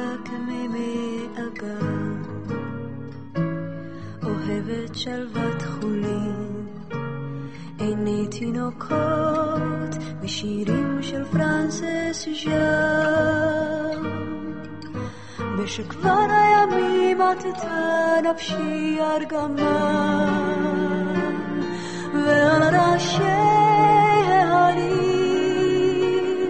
כמימי אגם, אוהבת שלוות חולין, עיני תינוקות בשירים של פרנסס ז'אן. בשכבר הימים עטתה נפשי ארגמן, ועל ראשי ההרים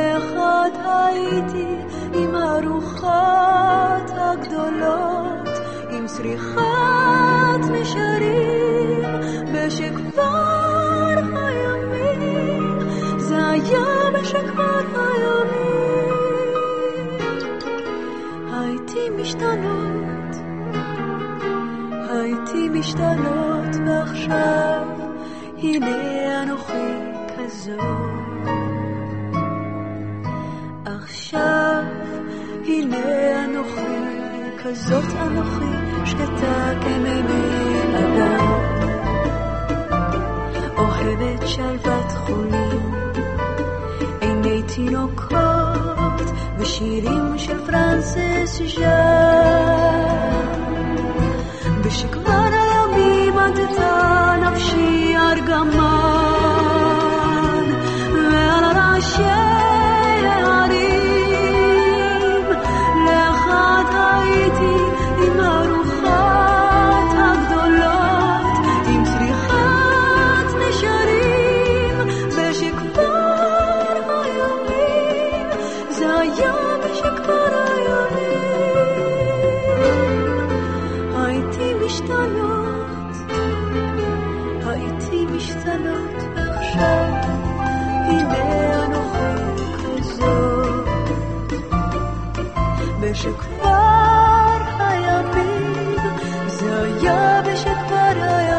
לחד הייתי עם הרוחות הגדולות צריכת נשארים בשכבר הימים, זה היה בשכבר הימים. הייתי משתנות, הייתי משתנות, ועכשיו הנה אנוכי כזאת. עכשיו הנה אנוכי כזאת, אנוכי שקטה כמימי אדם, אוהבת שלוות חולים, עיני תינוקות ושירים של פרנסיס ז'אן. בשכבר הימים עדתה נפשי ארגמן, ועל ראשי ההרים לאחד הייתי עם הרוחות הגדולות, עם צריכת נשארים בשכבר הימים, זה היה בשכבר הימים. הייתי משתנות, הייתי משתנות, ועכשיו הנה אנוכי כזאת. בשכבר הימים, זה היה בשכבר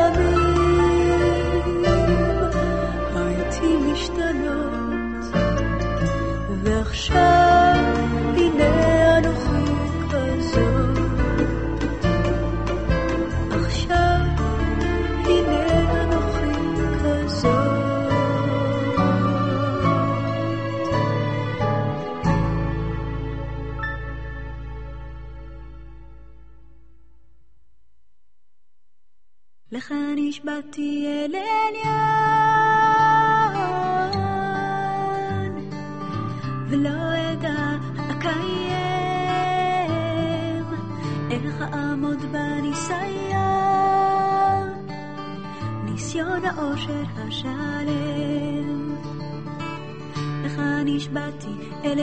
הימים. הייתי משתנות, ועכשיו הנה אנוכי כזאת. עכשיו הנה אנוכי כזאת. לך נשבעתי אל עליין, ולא אדע אקיים, איך אעמוד בניסיון, ניסיון האושר השלם. לך נשבעתי אל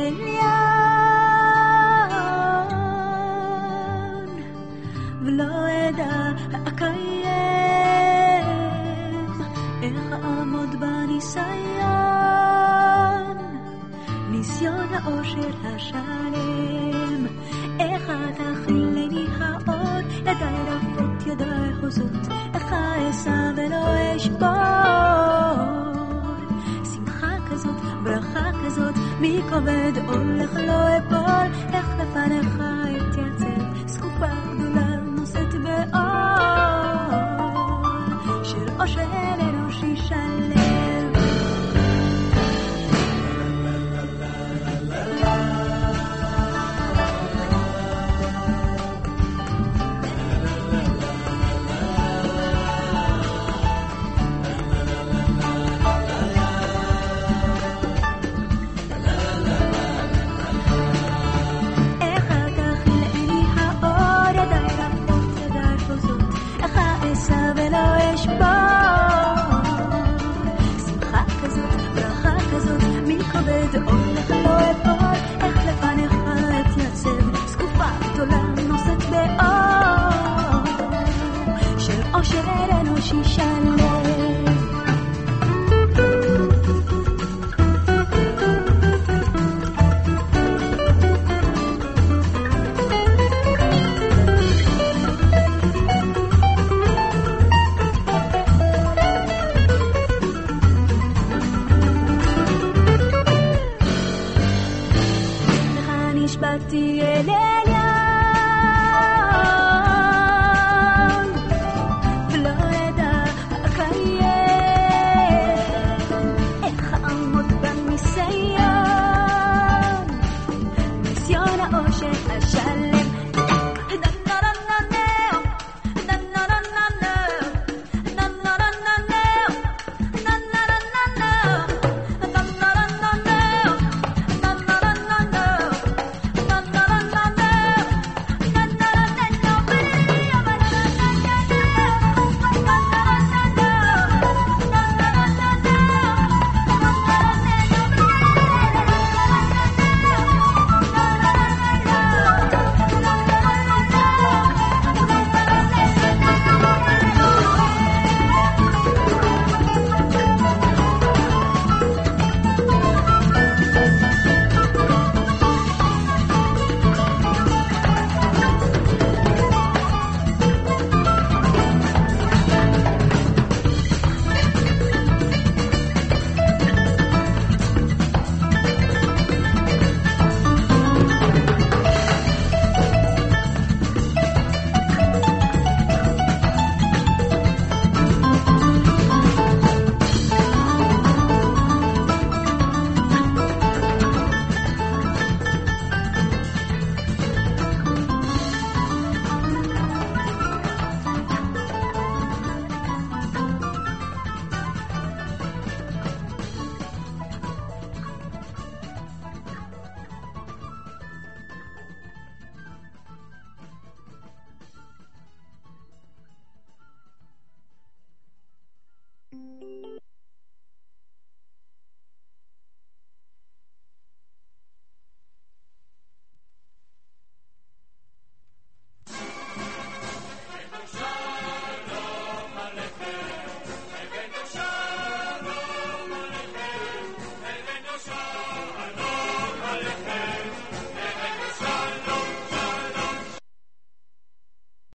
עליין, ולא אדע אקיים, איך אעמוד בניסיון, ניסיון האושר השלם. איך תכילני האור, ידיי רפות ידיי חוזות, איך אעשה ולא אשבור. שמחה כזאת, ברכה כזאת, מי כובד הולך לא אפול, איך לפניך